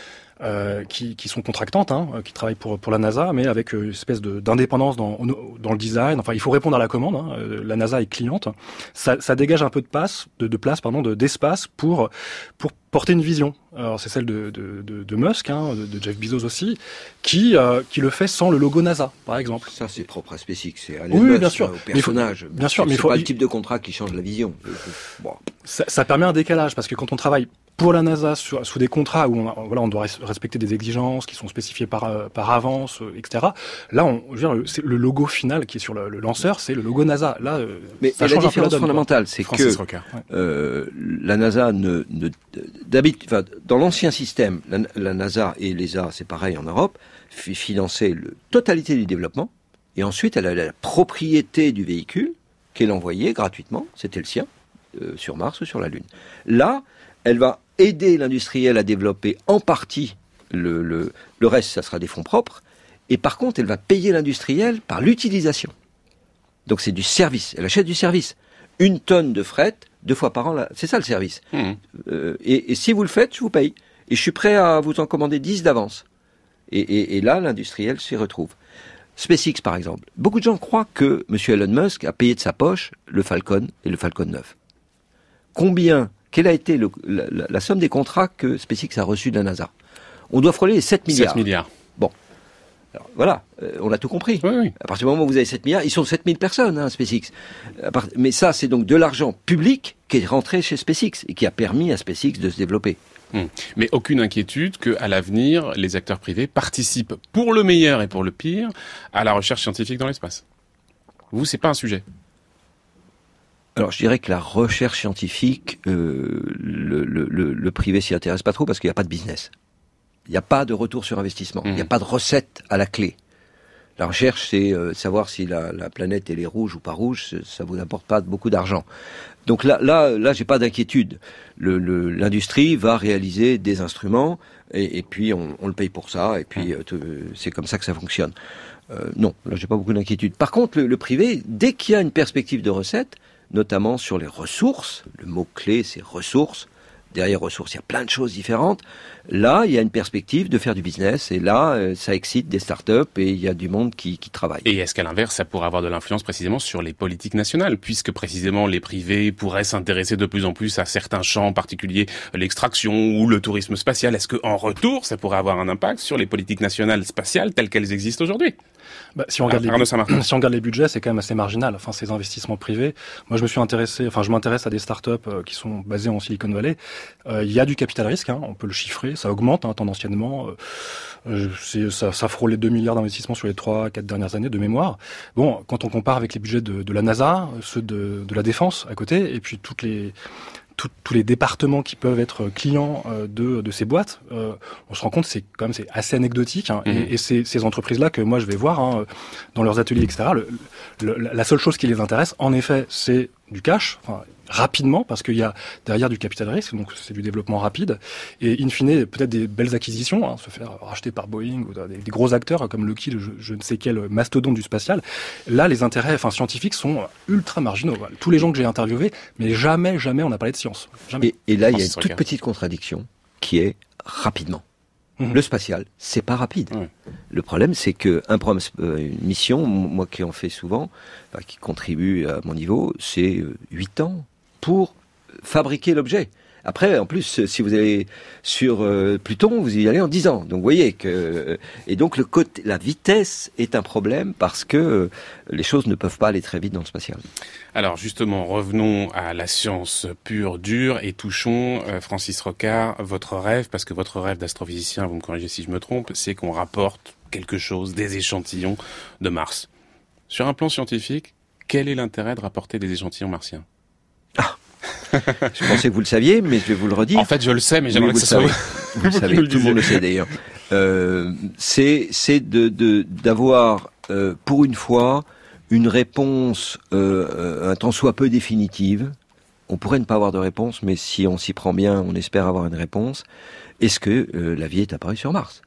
euh, qui, qui sont contractantes, hein, qui travaillent pour pour la NASA, mais avec une espèce de, d'indépendance dans dans le design. Enfin, il faut répondre à la commande. Hein, la NASA est cliente. Ça, ça dégage un peu de place, de, de place, pardon, de, d'espace pour pour porter une vision. Alors c'est celle de, de, de, de Musk, hein, de, de Jeff Bezos aussi, qui euh, qui le fait sans le logo NASA, par exemple. Ça c'est propre à SpaceX, c'est à oui, bien sûr, au personnage. Faut, bien sûr, mais c'est il faut pas le type de contrat qui change la vision. Bon. Ça, ça permet un décalage parce que quand on travaille pour la NASA sur, sous des contrats où on, voilà, on doit respecter des exigences qui sont spécifiées par par avance, et cetera. Là, on, je veux dire, c'est le logo final qui est sur le, le lanceur, c'est le logo NASA. Là, mais ça la différence fondamentale, c'est Francis que Rocard, ouais. euh, la NASA ne, ne d'habitude, enfin, dans l'ancien système, la, la NASA et l'E S A, c'est pareil en Europe, finançaient la totalité du développement, et ensuite elle avait la propriété du véhicule qu'elle envoyait gratuitement, c'était le sien, euh, sur Mars ou sur la Lune. Là, elle va aider l'industriel à développer en partie le, le, le reste, ça sera des fonds propres, et par contre, elle va payer l'industriel par l'utilisation. Donc c'est du service, elle achète du service. Une tonne de fret, deux fois par an, là, c'est ça le service. Mmh. Euh, et, et si vous le faites, je vous paye. Et je suis prêt à vous en commander dix d'avance. Et, et, et là, l'industriel s'y retrouve. SpaceX, par exemple. Beaucoup de gens croient que M. Elon Musk a payé de sa poche le Falcon et le Falcon neuf. Combien, quelle a été le, la, la, la somme des contrats que SpaceX a reçus de la NASA? On doit frôler les sept milliards. sept milliards. Bon. Alors, voilà, euh, on a tout compris. Oui, oui. À partir du moment où vous avez sept milliards, ils sont sept mille personnes, hein, SpaceX. Part... Mais ça, c'est donc de l'argent public qui est rentré chez SpaceX et qui a permis à SpaceX de se développer. Hum. Mais aucune inquiétude qu'à l'avenir, les acteurs privés participent pour le meilleur et pour le pire à la recherche scientifique dans l'espace. Vous, c'est pas un sujet. Alors, je dirais que la recherche scientifique, euh, le, le, le, le privé s'y intéresse pas trop parce qu'il n'y a pas de business. Il n'y a pas de retour sur investissement. Mmh. Il n'y a pas de recette à la clé. La recherche, c'est euh, savoir si la, la planète elle est rouge ou pas rouge. Ça vous apporte pas beaucoup d'argent. Donc là, là, là, j'ai pas d'inquiétude. Le, le, l'industrie va réaliser des instruments et, et puis on, on le paye pour ça. Et puis mmh. euh, c'est comme ça que ça fonctionne. Euh, non, là, j'ai pas beaucoup d'inquiétude. Par contre, le, le privé, dès qu'il y a une perspective de recette, notamment sur les ressources, le mot clé, c'est ressources. derrière ressources, il y a plein de choses différentes. Là, il y a une perspective de faire du business, et là, euh, ça excite des startups, et il y a du monde qui, qui travaille. Et est-ce qu'à l'inverse, ça pourrait avoir de l'influence précisément sur les politiques nationales, puisque précisément les privés pourraient s'intéresser de plus en plus à certains champs, en particulier l'extraction ou le tourisme spatial. Est-ce qu'en retour, ça pourrait avoir un impact sur les politiques nationales spatiales telles qu'elles existent aujourd'hui? Bah, si on regarde les, si on regarde les budgets, c'est quand même assez marginal. Enfin, ces investissements privés. Moi, je me suis intéressé, enfin, je m'intéresse à des startups euh, qui sont basées en Silicon Valley. Euh, il y a du capital risque, hein, on peut le chiffrer, ça augmente hein, tendanciellement. Euh, c'est, ça, ça frôle les deux milliards d'investissements sur les trois, quatre dernières années de mémoire. Bon, quand on compare avec les budgets de, de la NASA, ceux de, de la défense à côté, et puis toutes les tous les départements qui peuvent être clients de, de ces boîtes, euh, on se rend compte que c'est quand même c'est assez anecdotique. Hein, mmh. Et, et ces, ces entreprises-là que moi je vais voir hein, dans leurs ateliers, et cetera. Le, le, la seule chose qui les intéresse, en effet, c'est du cash, enfin, rapidement, parce qu'il y a derrière du capital risque, donc c'est du développement rapide, et in fine, peut-être des belles acquisitions, hein, se faire racheter par Boeing, ou des, des gros acteurs comme Lockheed, je, je ne sais quel mastodonte du spatial. Là, les intérêts enfin, scientifiques sont ultra marginaux. Voilà. Tous les gens que j'ai interviewés, mais jamais, jamais on n'a parlé de science. Jamais. Et, et là, il y a une toute petite contradiction, qui est rapidement. Mmh. Le spatial, c'est pas rapide. Mmh. Le problème, c'est que un programme, une mission, moi qui en fais souvent, enfin, qui contribue à mon niveau, c'est huit ans pour fabriquer l'objet. Après, en plus, si vous allez sur euh, Pluton, vous y allez en dix ans. Donc, vous voyez que euh, et donc le côté, la vitesse est un problème parce que euh, les choses ne peuvent pas aller très vite dans le spatial. Alors, justement, revenons à la science pure, dure, et touchons, euh, Francis Rocard, votre rêve, parce que votre rêve d'astrophysicien, vous me corrigez si je me trompe, c'est qu'on rapporte quelque chose, des échantillons de Mars. Sur un plan scientifique, quel est l'intérêt de rapporter des échantillons martiens? Ah. Je pensais que vous le saviez, mais je vais vous le redire. En fait, je le sais, mais j'aimerais oui, que ça soit... Vous le savez, tout le monde le sait d'ailleurs. Euh, c'est c'est de, de d'avoir euh, pour une fois une réponse euh, un tant soit peu définitive. On pourrait ne pas avoir de réponse, mais si on s'y prend bien, on espère avoir une réponse. Est-ce que euh, la vie est apparue sur Mars?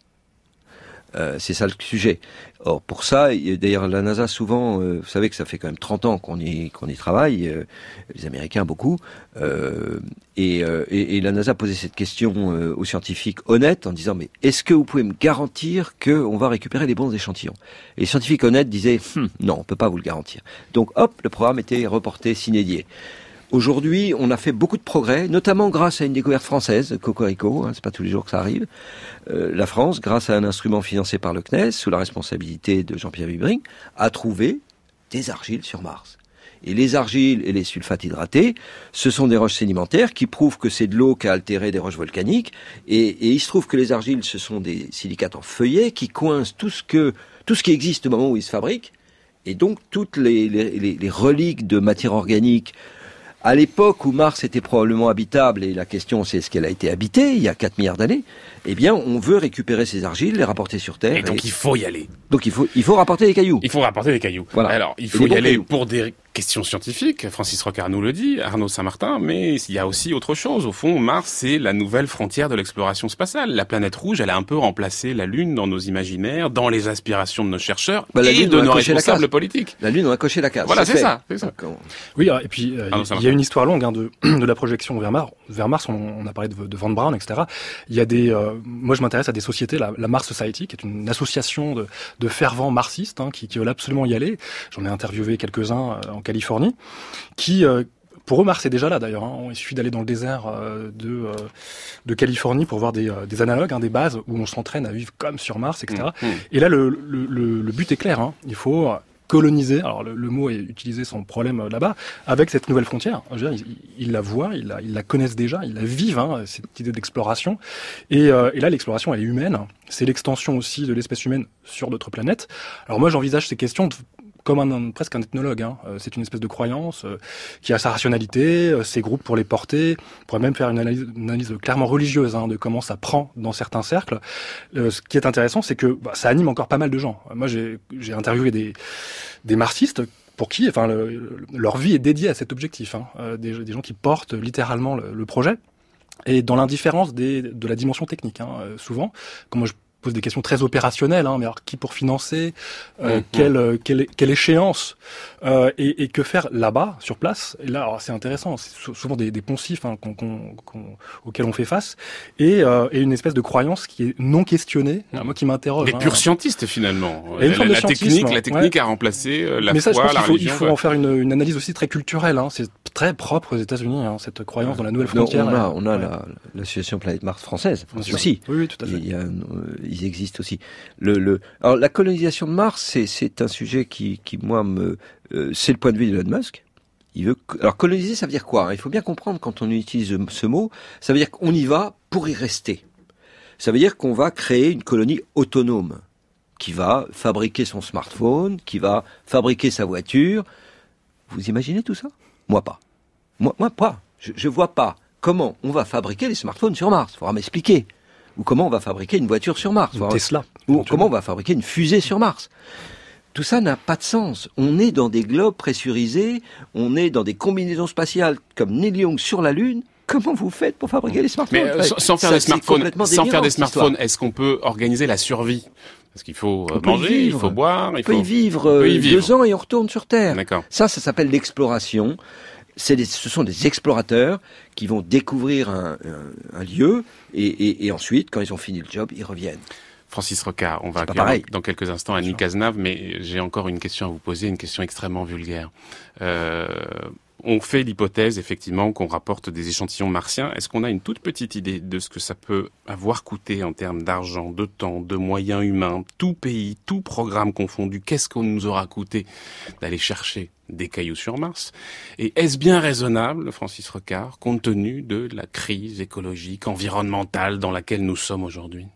Euh, c'est ça le sujet. Or, pour ça, d'ailleurs, la NASA, souvent, euh, vous savez que ça fait quand même trente ans qu'on y, qu'on y travaille, euh, les Américains beaucoup, euh, et, euh, et, et la NASA posait cette question euh, aux scientifiques honnêtes en disant, mais est-ce que vous pouvez me garantir qu'on va récupérer les bons échantillons? Et les scientifiques honnêtes disaient, hm, non, on peut pas vous le garantir. Donc, hop, le programme était reporté sine die. Aujourd'hui, on a fait beaucoup de progrès, notamment grâce à une découverte française, Cocorico, hein, c'est pas tous les jours que ça arrive. Euh, la France, grâce à un instrument financé par le C N E S, sous la responsabilité de Jean-Pierre Vibring, a trouvé des argiles sur Mars. Et les argiles et les sulfates hydratés, ce sont des roches sédimentaires qui prouvent que c'est de l'eau qui a altéré des roches volcaniques. Et, et il se trouve que les argiles, ce sont des silicates en feuillet qui coincent tout ce que, tout ce qui existe au moment où ils se fabriquent. Et donc, toutes les, les, les, les reliques de matière organique. À l'époque où Mars était probablement habitable, et la question c'est est-ce qu'elle a été habitée, il y a quatre milliards d'années, eh bien on veut récupérer ces argiles, les rapporter sur Terre. Et donc et... il faut y aller. Donc il faut, il faut rapporter des cailloux. Il faut rapporter des cailloux. Voilà. Alors il faut y aller cailloux. Pour des questions scientifiques, Francis Rocard nous le dit, Arnaud Saint-Martin, mais il y a aussi autre chose. Au fond, Mars, c'est la nouvelle frontière de l'exploration spatiale. La planète rouge, elle a un peu remplacé la Lune dans nos imaginaires, dans les aspirations de nos chercheurs bah, et de nos responsables politiques. La Lune, on a coché la case. Voilà, c'est, c'est ça. C'est ça. Oui, et puis euh, il y a une histoire longue hein, de, de la projection vers Mars. Vers Mars, on, on a parlé de, de Van Braun, et cetera. Il y a des, euh, moi je m'intéresse à des sociétés, la, la Mars Society, qui est une association de, de fervents marxistes hein, qui, qui veulent absolument y aller. J'en ai interviewé quelques-uns euh, en Californie. Qui, euh, pour eux, Mars est déjà là d'ailleurs. Hein. Il suffit d'aller dans le désert euh, de, euh, de Californie pour voir des, euh, des analogues, hein, des bases où on s'entraîne à vivre comme sur Mars, et cetera. Mmh, mmh. Et là, le, le, le, le but est clair. Hein. Il faut coloniser, alors le, le mot est utilisé sans problème euh, là-bas, avec cette nouvelle frontière. Je veux dire, ils, ils la voient, ils la, ils la connaissent déjà, ils la vivent, hein, cette idée d'exploration. Et, euh, et là, l'exploration, elle est humaine. C'est l'extension aussi de l'espèce humaine sur d'autres planètes. Alors moi, j'envisage ces questions de comme un, un, presque un ethnologue. Hein. Euh, c'est une espèce de croyance euh, qui a sa rationalité, euh, ses groupes pour les porter. On pourrait même faire une analyse, une analyse clairement religieuse hein, de comment ça prend dans certains cercles. Euh, ce qui est intéressant, c'est que bah, ça anime encore pas mal de gens. Moi, j'ai, j'ai interviewé des, des marxistes pour qui enfin, le, le, leur vie est dédiée à cet objectif. Hein. Euh, des, des gens qui portent littéralement le, le projet. Et dans l'indifférence des, de la dimension technique, hein, euh, souvent, comme moi je pose des questions très opérationnelles. Hein, mais alors, qui pour financer euh, mmh. quelle, quelle, quelle échéance euh, et, et que faire là-bas, sur place. Et là, alors, c'est intéressant. C'est souvent des, des poncifs hein, qu'on, qu'on, qu'on, auxquels on fait face. Et, euh, et une espèce de croyance qui est non questionnée. Mmh. Moi qui m'interroge. Des hein, purs scientistes, finalement. La, la, technique, la technique ouais. a remplacé euh, la mais ça, foi, je pense la qu'il faut, religion. Il faut ouais. en faire une, une analyse aussi très culturelle. Hein. C'est très propre aux États-Unis, hein, cette croyance dans la nouvelle frontière. Non, on a, on a ouais. la, l'association Planète Mars française Bien aussi. Oui, oui, tout à fait. Il y a, euh, ils existent aussi. Le, le, alors la colonisation de Mars, c'est, c'est un sujet qui, qui moi me, euh, c'est le point de vue d'Elon Musk. Il veut, alors coloniser, ça veut dire quoi? Il faut bien comprendre quand on utilise ce mot, ça veut dire qu'on y va pour y rester. Ça veut dire qu'on va créer une colonie autonome qui va fabriquer son smartphone, qui va fabriquer sa voiture. Vous imaginez tout ça? Moi pas. Moi, moi pas. Je, je vois pas comment on va fabriquer les smartphones sur Mars. Il faudra m'expliquer. Ou comment on va fabriquer une voiture sur Mars. Une Tesla. Ou comment on va fabriquer une fusée sur Mars. Tout ça n'a pas de sens. On est dans des globes pressurisés, on est dans des combinaisons spatiales comme Neil Young sur la Lune. Comment vous faites pour fabriquer les smartphones? Mais euh, sans, sans faire ça, des smartphones, sans faire des smartphones, histoire. est-ce qu'on peut organiser la survie? Parce qu'il faut euh, on manger, il faut boire, il on peut faut y vivre, on peut y vivre deux ans et on retourne sur Terre. D'accord. Ça, ça s'appelle l'exploration. C'est des, ce sont des explorateurs qui vont découvrir un, un, un lieu et, et, et ensuite, quand ils ont fini le job, ils reviennent. Francis Rocard, on va accueillir dans quelques instants Annie Cazenave, mais j'ai encore une question à vous poser, une question extrêmement vulgaire. Euh, on fait l'hypothèse, effectivement, qu'on rapporte des échantillons martiens. Est-ce qu'on a une toute petite idée de ce que ça peut avoir coûté en termes d'argent, de temps, de moyens humains, tout pays, tout programme confondu? Qu'est-ce qu'on nous aura coûté d'aller chercher des cailloux sur Mars? Et est-ce bien raisonnable, Francis Rocard, compte tenu de la crise écologique, environnementale dans laquelle nous sommes aujourd'hui?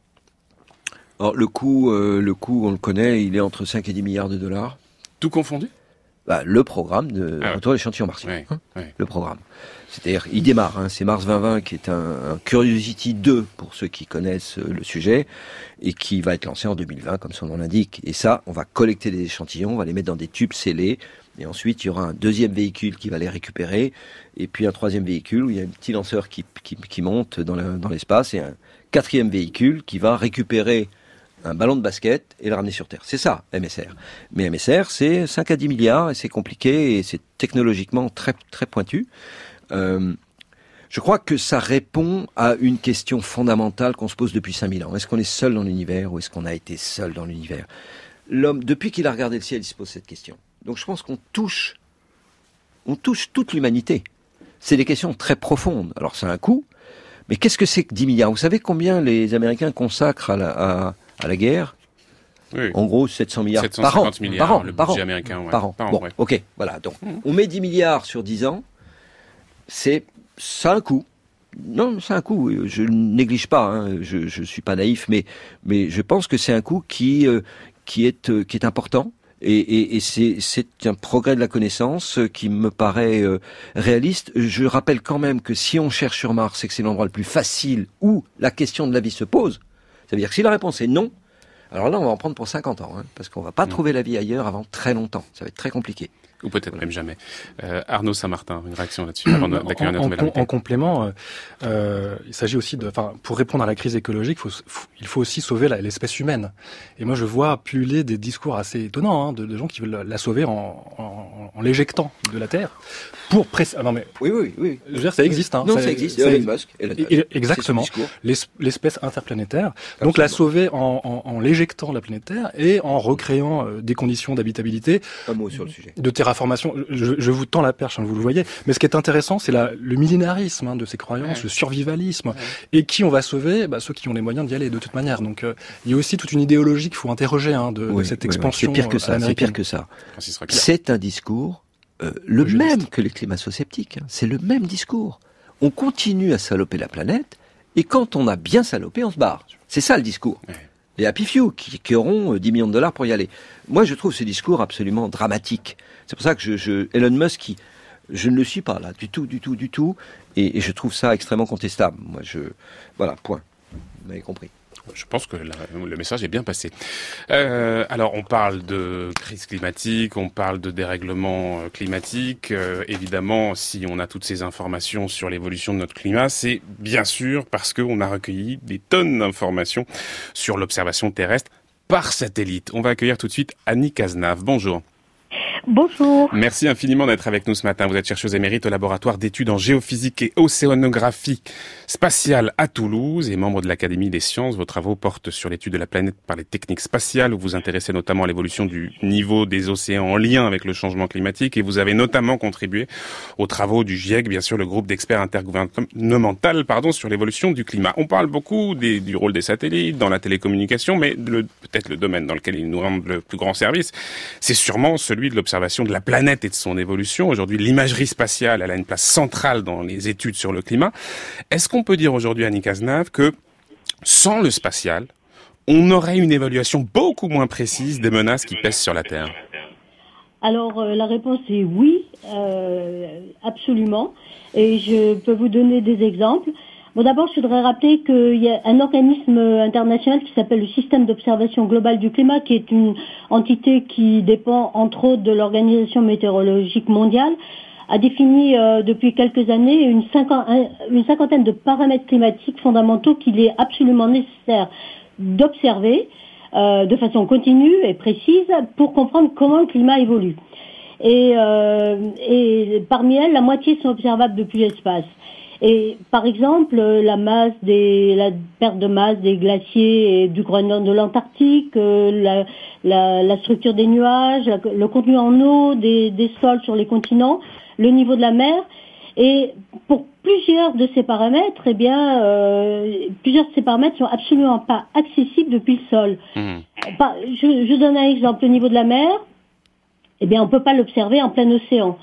Alors, le coût, euh, le coût, on le connaît, il est entre cinq et dix milliards de dollars. Tout confondu? Bah, le programme de ah ouais. retour à l'échantillon martien. Ouais, hein, ouais. Le programme. C'est-à-dire, il démarre, hein, c'est Mars vingt vingt qui est un, un Curiosity deux pour ceux qui connaissent le sujet et qui va être lancé en deux mille vingt, comme son nom l'indique. Et ça, on va collecter des échantillons, on va les mettre dans des tubes scellés et ensuite, il y aura un deuxième véhicule qui va les récupérer et puis un troisième véhicule où il y a un petit lanceur qui, qui, qui monte dans, la, dans l'espace et un quatrième véhicule qui va récupérer un ballon de basket et le ramener sur Terre. C'est ça, M S R. Mais M S R, c'est cinq à dix milliards et c'est compliqué et c'est technologiquement très, très pointu. Euh, je crois que ça répond à une question fondamentale qu'on se pose depuis cinq mille ans. Est-ce qu'on est seul dans l'univers ou est-ce qu'on a été seul dans l'univers? L'homme, depuis qu'il a regardé le ciel, il se pose cette question. Donc je pense qu'on touche, on touche toute l'humanité. C'est des questions très profondes. Alors c'est un coût, mais qu'est-ce que c'est que dix milliards? Vous savez combien les Américains consacrent à la, à, à la guerre? Oui. En gros, sept cents milliards sept cent par an. cinquante milliards, par an, le par budget an, américain, ouais. par an. Par an, bon, ouais. ok, voilà. Donc, mmh. on met dix milliards sur dix ans. C'est, ça a un coût. Non, c'est un coût. Je ne néglige pas. Hein. Je, je suis pas naïf, mais, mais je pense que c'est un coût qui, euh, qui est, euh, qui est important. Et, et, et c'est, c'est un progrès de la connaissance qui me paraît euh, réaliste. Je rappelle quand même que si on cherche sur Mars, c'est que c'est l'endroit le plus facile où la question de la vie se pose. Ça veut dire que si la réponse est non, alors là on va en prendre pour cinquante ans, hein, parce qu'on va pas non. trouver la vie ailleurs avant très longtemps. Ça va être très compliqué. Ou peut-être voilà. même jamais. Euh, Arnaud Saint-Martin, une réaction là-dessus avant d'accueillir notre nouvelle invitée. En complément, euh, euh, il s'agit aussi de, enfin, pour répondre à la crise écologique, faut, faut, il faut aussi sauver la, l'espèce humaine. Et moi, je vois pulluler des discours assez étonnants hein, de, de gens qui veulent la sauver en, en, en l'éjectant de la Terre pour presser. Ah non mais oui, oui, oui. Je veux dire, ça existe. Hein, non, ça, ça existe. Ça, Elon Musk. Elon Musk. Exactement. L'espèce interplanétaire. Absolument. Donc la sauver en, en, en l'éjectant de la planète Terre et en recréant euh, des conditions d'habitabilité. Un mot sur le sujet. De terraformation. Je, je vous tends la perche, hein, vous le voyez. Mais ce qui est intéressant, c'est la, le millénarisme hein, de ces croyances, ouais. le survivalisme. Ouais. Et qui on va sauver? Bah, ceux qui ont les moyens d'y aller de toute manière. Donc euh, il y a aussi toute une idéologie qu'il faut interroger hein, de, oui, de cette expansion. Oui, c'est pire que ça. C'est pire que ça. C'est un discours euh, le Juste. même que les climato-sceptiques. Hein. C'est le même discours. On continue à saloper la planète et quand on a bien salopé, on se barre. C'est ça le discours. Ouais. Les happy few qui, qui auront dix millions de dollars pour y aller. Moi, je trouve ce discours absolument dramatique. C'est pour ça que je, je Elon Musk, qui, je ne le suis pas là, du tout, du tout, du tout, et, et je trouve ça extrêmement contestable. Moi, je, voilà, point. Vous m'avez compris. Je pense que la, le message est bien passé. Euh, alors, on parle de crise climatique, on parle de dérèglement climatique. Euh, évidemment, si on a toutes ces informations sur l'évolution de notre climat, c'est bien sûr parce qu'on a recueilli des tonnes d'informations sur l'observation terrestre par satellite. On va accueillir tout de suite Annie Cazenave. Bonjour. Bonjour. Merci infiniment d'être avec nous ce matin. Vous êtes chercheuse émérite au laboratoire d'études en géophysique et océanographie spatiale à Toulouse et membre de l'Académie des sciences. Vos travaux portent sur l'étude de la planète par les techniques spatiales, où vous vous intéressez notamment à l'évolution du niveau des océans en lien avec le changement climatique, et vous avez notamment contribué aux travaux du GIEC, bien sûr, le groupe d'experts intergouvernemental, pardon, sur l'évolution du climat. On parle beaucoup des, du rôle des satellites dans la télécommunication, mais le, peut-être le domaine dans lequel ils nous rendent le plus grand service, c'est sûrement celui de l'observation de la planète et de son évolution. Aujourd'hui, l'imagerie spatiale, elle a une place centrale dans les études sur le climat. Est-ce qu'on peut dire aujourd'hui, Annie Cazenave, que sans le spatial, on aurait une évaluation beaucoup moins précise des menaces qui pèsent sur la Terre? Alors, euh, la réponse est oui, euh, absolument. Et je peux vous donner des exemples. Bon, d'abord, je voudrais rappeler qu'il y a un organisme international qui s'appelle le Système d'observation globale du climat, qui est une entité qui dépend, entre autres, de l'Organisation météorologique mondiale, a défini euh, depuis quelques années une, cinquantaine, une cinquantaine de paramètres climatiques fondamentaux qu'il est absolument nécessaire d'observer euh, de façon continue et précise pour comprendre comment le climat évolue. Et, euh, et parmi elles, la moitié sont observables depuis l'espace. Et par exemple, la masse des, la perte de masse des glaciers et du Groenland, de l'Antarctique, la, la, la structure des nuages, la, le contenu en eau des, des sols sur les continents, le niveau de la mer. Et pour plusieurs de ces paramètres, eh bien, euh, plusieurs de ces paramètres sont absolument pas accessibles depuis le sol. Mmh. Par, je, je donne un exemple. Au niveau de la mer, eh bien, on peut pas l'observer en plein océan.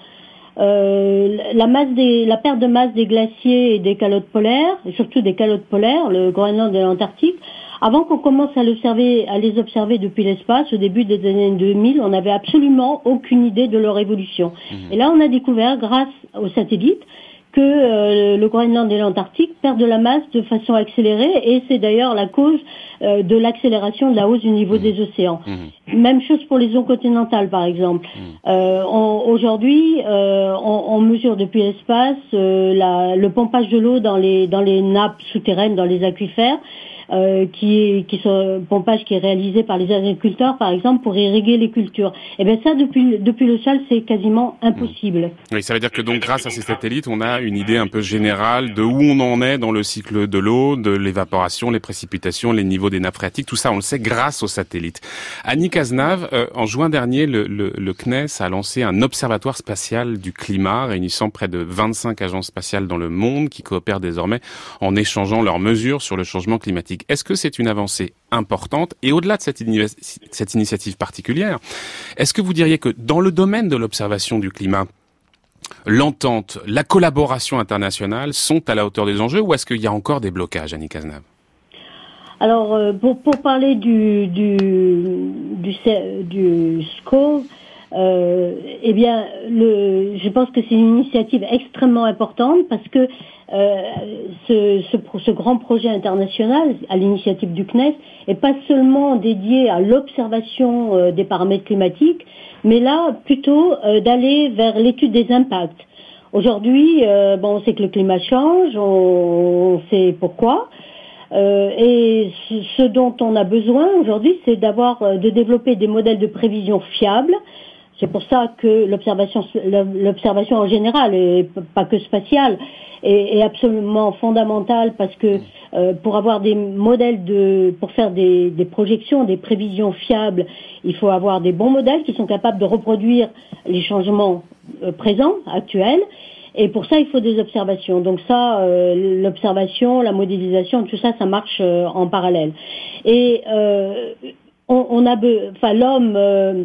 Euh, la masse des, la perte de masse des glaciers et des calottes polaires, et surtout des calottes polaires, le Groenland et l'Antarctique, avant qu'on commence à l'observer, à les observer depuis l'espace, au début des années deux mille, on n'avait absolument aucune idée de leur évolution. Mmh. Et là, on a découvert, grâce aux satellites, que euh, le Groenland et l'Antarctique perdent de la masse de façon accélérée, et c'est d'ailleurs la cause euh, de l'accélération de la hausse du niveau mmh. des océans. Mmh. Même chose pour les zones continentales, par exemple. Mmh. Euh, on, aujourd'hui, euh, on, on mesure depuis l'espace euh, la, le pompage de l'eau dans les dans les nappes souterraines, dans les aquifères. Euh, qui, qui sont pompage qui est réalisé par les agriculteurs, par exemple, pour irriguer les cultures. Et bien ça, depuis depuis le sol, c'est quasiment impossible. Oui, ça veut dire que donc, grâce à ces satellites, on a une idée un peu générale de où on en est dans le cycle de l'eau, de l'évaporation, les précipitations, les niveaux des nappes phréatiques. Tout ça, on le sait grâce aux satellites. Annie Cazenave, euh, en juin dernier, le, le, le C N E S a lancé un observatoire spatial du climat, réunissant près de vingt-cinq agences spatiales dans le monde, qui coopèrent désormais en échangeant leurs mesures sur le changement climatique. Est-ce que c'est une avancée importante? Et au-delà de cette, ini- cette initiative particulière, est-ce que vous diriez que dans le domaine de l'observation du climat, l'entente, la collaboration internationale sont à la hauteur des enjeux, ou est-ce qu'il y a encore des blocages, Annie Cazenave? Alors, euh, pour, pour parler du, du, du, du SCORE, Euh, eh bien, le, je pense que c'est une initiative extrêmement importante parce que euh, ce, ce, ce grand projet international, à l'initiative du C N E S, est pas seulement dédié à l'observation euh, des paramètres climatiques, mais là, plutôt euh, d'aller vers l'étude des impacts. Aujourd'hui, euh, bon, on sait que le climat change, on, on sait pourquoi. Euh, et ce dont on a besoin aujourd'hui, c'est d'avoir, de développer des modèles de prévision fiables. C'est pour ça que l'observation, l'observation en général, et pas que spatiale, est, est absolument fondamentale parce que euh, pour avoir des modèles de, pour faire des, des projections, des prévisions fiables, il faut avoir des bons modèles qui sont capables de reproduire les changements euh, présents, actuels. Et pour ça, il faut des observations. Donc ça, euh, l'observation, la modélisation, tout ça, ça marche euh, en parallèle. Et euh, on, on a, be- enfin l'homme euh,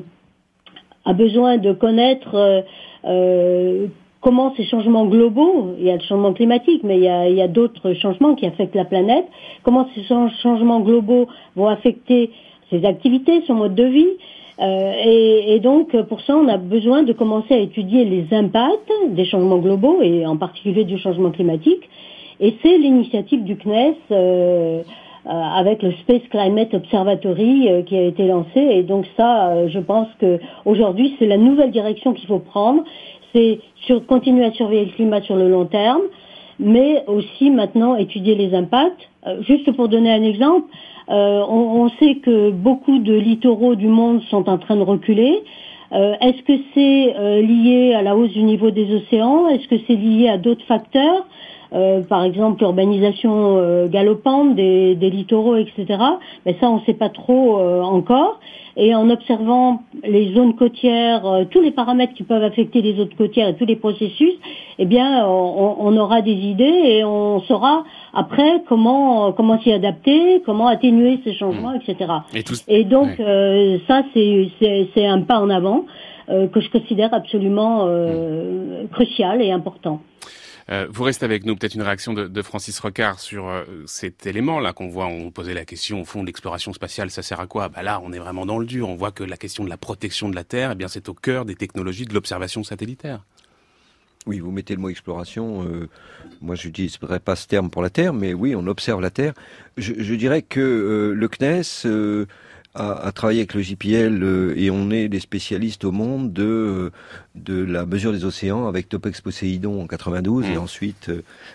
a besoin de connaître euh, euh, comment ces changements globaux, il y a le changement climatique, mais il y a, il y a d'autres changements qui affectent la planète, comment ces changements globaux vont affecter ses activités, son mode de vie. Euh, et, et donc, pour ça, on a besoin de commencer à étudier les impacts des changements globaux, et en particulier du changement climatique. Et c'est l'initiative du C N E S, euh, euh, avec le Space Climate Observatory euh, qui a été lancé. Et donc ça, euh, je pense que aujourd'hui, c'est la nouvelle direction qu'il faut prendre. C'est sur, continuer à surveiller le climat sur le long terme, mais aussi maintenant étudier les impacts. Euh, juste pour donner un exemple, euh, on, on sait que beaucoup de littoraux du monde sont en train de reculer. Euh, est-ce que c'est euh, lié à la hausse du niveau des océans? Est-ce que c'est lié à d'autres facteurs? Euh, par exemple, l'urbanisation euh, galopante des, des littoraux, et cetera. Mais ça, on ne sait pas trop euh, encore. Et en observant les zones côtières, euh, tous les paramètres qui peuvent affecter les zones côtières et tous les processus, eh bien, on, on aura des idées et on saura après comment comment s'y adapter, comment atténuer ces changements, et cetera. Et, tout... et donc, ouais. euh, ça, c'est, c'est, c'est un pas en avant euh, que je considère absolument euh, crucial et important. Euh, vous restez avec nous, peut-être une réaction de, de Francis Rocard sur euh, cet élément-là qu'on voit. On posait la question, au fond, de l'exploration spatiale, ça sert à quoi? Bah là, on est vraiment dans le dur. On voit que la question de la protection de la Terre, eh bien, c'est au cœur des technologies de l'observation satellitaire. Oui, vous mettez le mot exploration. Euh, moi, je n'utiliserai pas ce terme pour la Terre, mais oui, on observe la Terre. Je, je dirais que euh, le C N E S... Euh, À, à travailler avec le J P L euh, et on est des spécialistes au monde de euh, de la mesure des océans avec Topex Poséidon en quatre-vingt-douze mmh. et ensuite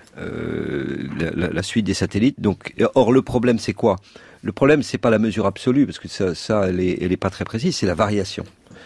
euh, la, la, la suite des satellites. Donc, or le problème c'est quoi? Le problème c'est pas la mesure absolue parce que ça, ça elle est elle est pas très précise, c'est la variation.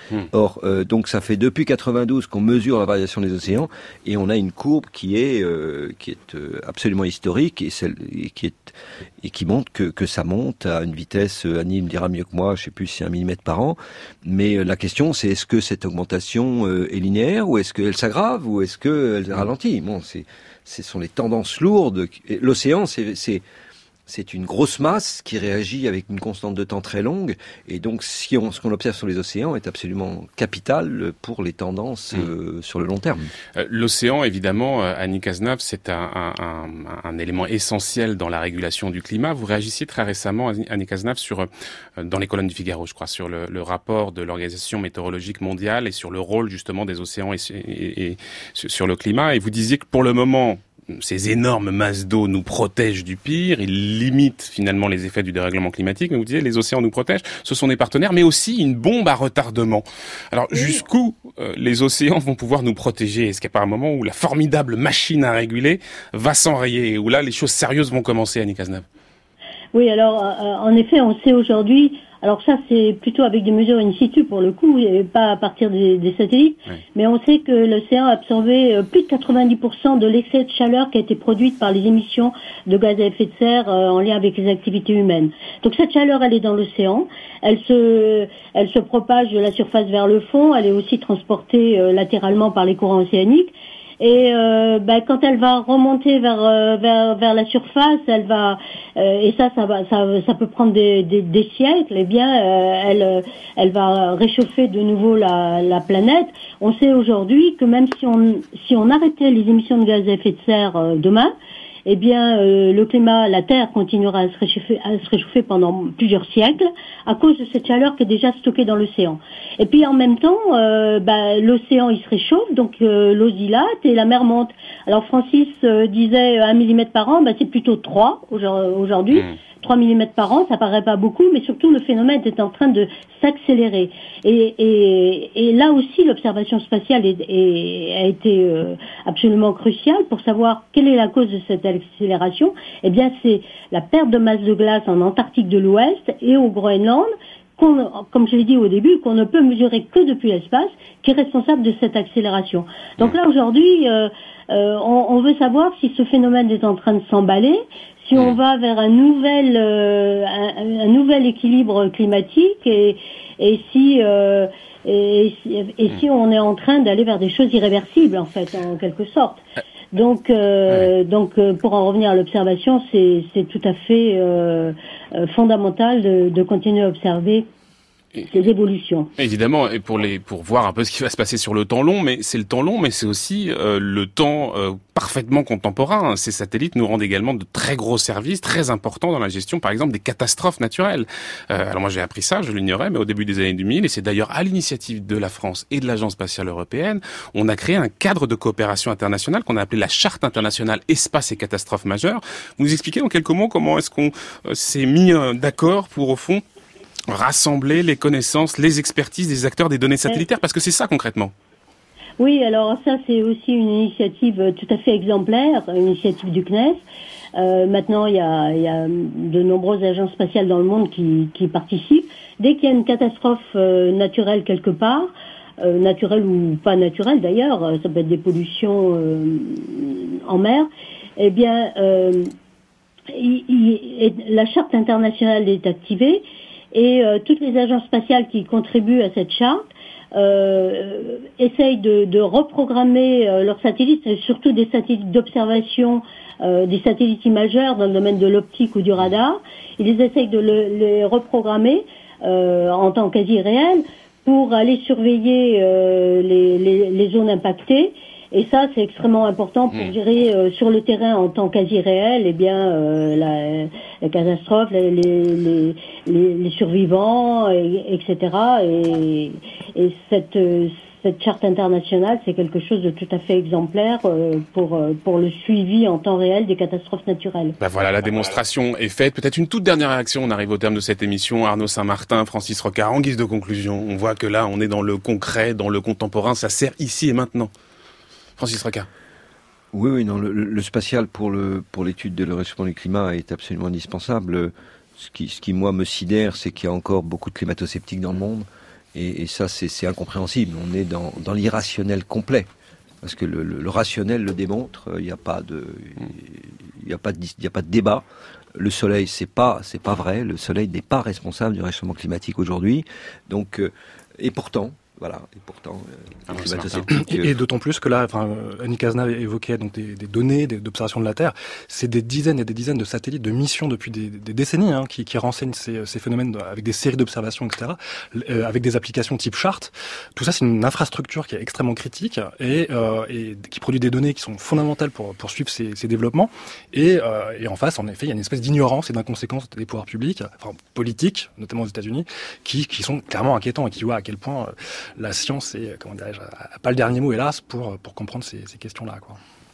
Or, euh, donc ça fait depuis quatre-vingt-douze qu'on mesure la variation des océans et on a une courbe qui est euh, qui est euh, absolument historique et, celle, et qui est et qui montre que que ça monte à une vitesse. Annie me dira mieux que moi, je sais plus si c'est un millimètre par an. Mais euh, la question c'est est-ce que cette augmentation euh, est linéaire ou est-ce qu'elle s'aggrave ou est-ce qu'elle ralentit? Bon, c'est ce sont les tendances lourdes. L'océan, c'est c'est C'est une grosse masse qui réagit avec une constante de temps très longue. Et donc, si on, ce qu'on observe sur les océans est absolument capital pour les tendances mmh. euh, sur le long terme. Euh, L'océan, évidemment, euh, Annie Cazenave, c'est un, un, un, un élément essentiel dans la régulation du climat. Vous réagissiez très récemment, Annie Cazenave, sur, euh, dans les colonnes du Figaro, je crois, sur le, le rapport de l'Organisation météorologique mondiale et sur le rôle, justement, des océans et, et, et sur le climat. Et vous disiez que pour le moment, ces énormes masses d'eau nous protègent du pire, ils limitent finalement les effets du dérèglement climatique, mais vous disiez les océans nous protègent, ce sont des partenaires, mais aussi une bombe à retardement. Alors jusqu'où euh, les océans vont pouvoir nous protéger? Est-ce qu'il n'y a pas un moment où la formidable machine à réguler va s'enrayer, où là les choses sérieuses vont commencer, Annie Cazenave? Oui, alors euh, en effet, on sait aujourd'hui, alors ça c'est plutôt avec des mesures in situ pour le coup, et pas à partir des, des satellites, oui. Mais on sait que l'océan a absorbé euh, plus de quatre-vingt-dix pour cent de l'excès de chaleur qui a été produite par les émissions de gaz à effet de serre euh, en lien avec les activités humaines. Donc cette chaleur, elle est dans l'océan, elle se, elle se propage de la surface vers le fond, elle est aussi transportée euh, latéralement par les courants océaniques. Et euh, bah, quand elle va remonter vers euh, vers vers la surface, elle va euh, et ça ça va ça ça peut prendre des des, des siècles. Eh bien, euh, elle elle va réchauffer de nouveau la la planète. On sait aujourd'hui que même si on si on arrêtait les émissions de gaz à effet de serre euh, demain, eh bien, euh, le climat, la Terre continuera à se réchauffer, à se réchauffer pendant plusieurs siècles à cause de cette chaleur qui est déjà stockée dans l'océan. Et puis en même temps, euh, bah, l'océan il se réchauffe, donc euh, l'eau dilate et la mer monte. Alors Francis euh, disait un millimètre par an, bah, c'est plutôt trois aujourd'hui. Mmh. trois millimètres par an, ça paraît pas beaucoup, mais surtout le phénomène est en train de s'accélérer. Et, et, et là aussi, l'observation spatiale est, est, a été euh, absolument cruciale pour savoir quelle est la cause de cette accélération. Eh bien, c'est la perte de masse de glace en Antarctique de l'Ouest et au Groenland, qu'on, comme je l'ai dit au début, qu'on ne peut mesurer que depuis l'espace, qui est responsable de cette accélération. Donc là, aujourd'hui, euh, euh, on, on veut savoir si ce phénomène est en train de s'emballer, si on va vers un nouvel euh, un, un nouvel équilibre climatique et et si euh, et, et si on est en train d'aller vers des choses irréversibles en fait en quelque sorte. Donc euh, ouais. donc pour en revenir à l'observation, c'est c'est tout à fait euh, fondamental de, de continuer à observer ces évolutions. Évidemment, et pour les pour voir un peu ce qui va se passer sur le temps long, mais c'est le temps long, mais c'est aussi euh, le temps euh, parfaitement contemporain. Ces satellites nous rendent également de très gros services, très importants dans la gestion, par exemple, des catastrophes naturelles. Euh, alors moi j'ai appris ça, je l'ignorais, mais au début des années deux mille, et c'est d'ailleurs à l'initiative de la France et de l'Agence spatiale européenne, on a créé un cadre de coopération internationale qu'on a appelé la Charte internationale espace et catastrophes majeures. Vous nous expliquez en quelques mots comment est-ce qu'on euh, s'est mis euh, d'accord pour, au fond, rassembler les connaissances, les expertises des acteurs des données satellitaires, parce que c'est ça concrètement. Oui, alors ça c'est aussi une initiative tout à fait exemplaire, une initiative du C N E S. Euh, maintenant, il y a, il y a de nombreuses agences spatiales dans le monde qui, qui participent. Dès qu'il y a une catastrophe euh, naturelle quelque part, euh, naturelle ou pas naturelle d'ailleurs, ça peut être des pollutions euh, en mer, eh bien, euh, il, il, la charte internationale est activée. Et euh, toutes les agences spatiales qui contribuent à cette charte euh, essayent de, de reprogrammer euh, leurs satellites, surtout des satellites d'observation, euh, des satellites imageurs dans le domaine de l'optique ou du radar. Ils essayent de le, les reprogrammer euh, en temps quasi réel pour aller surveiller euh, les, les, les zones impactées. Et ça, c'est extrêmement important pour gérer euh, sur le terrain en temps quasi réel, eh bien euh, la, la catastrophe, les, les, les, les survivants, et, etc. Et, et cette cette charte internationale, c'est quelque chose de tout à fait exemplaire euh, pour pour le suivi en temps réel des catastrophes naturelles. Ben voilà, la démonstration est faite. Peut-être une toute dernière réaction. On arrive au terme de cette émission. Arnaud Saint-Martin, Francis Rocard, en guise de conclusion, on voit que là, on est dans le concret, dans le contemporain. Ça sert ici et maintenant. Francis Rocard. Oui, oui, non, le, le spatial pour le pour l'étude de le réchauffement du climat est absolument indispensable. Ce qui, ce qui moi me sidère, c'est qu'il y a encore beaucoup de climato-sceptiques dans le monde, et, et ça, c'est, c'est incompréhensible. On est dans, dans l'irrationnel complet, parce que le, le, le rationnel le démontre. Il n'y a pas de, il n'y a pas de, il n'y a pas de débat. Le Soleil, c'est pas, c'est pas vrai. Le Soleil n'est pas responsable du réchauffement climatique aujourd'hui. Donc, euh, et pourtant. Voilà, et pourtant, euh, et, et, et d'autant plus que là, enfin, Annie Cazenave évoquait donc des, des données des, d'observation de la Terre. C'est des dizaines et des dizaines de satellites de missions depuis des, des décennies hein, qui, qui renseignent ces, ces phénomènes avec des séries d'observations, et cetera. Euh, avec des applications type charte. Tout ça, c'est une infrastructure qui est extrêmement critique et, euh, et qui produit des données qui sont fondamentales pour, pour suivre ces, ces développements. Et, euh, et en face, en effet, il y a une espèce d'ignorance et d'inconséquence des pouvoirs publics, enfin politiques, notamment aux États-Unis, qui, qui sont clairement inquiétants et qui voient à quel point euh, la science est, comment dirais-je, a pas le dernier mot, hélas, pour, pour comprendre ces, ces questions-là, quoi.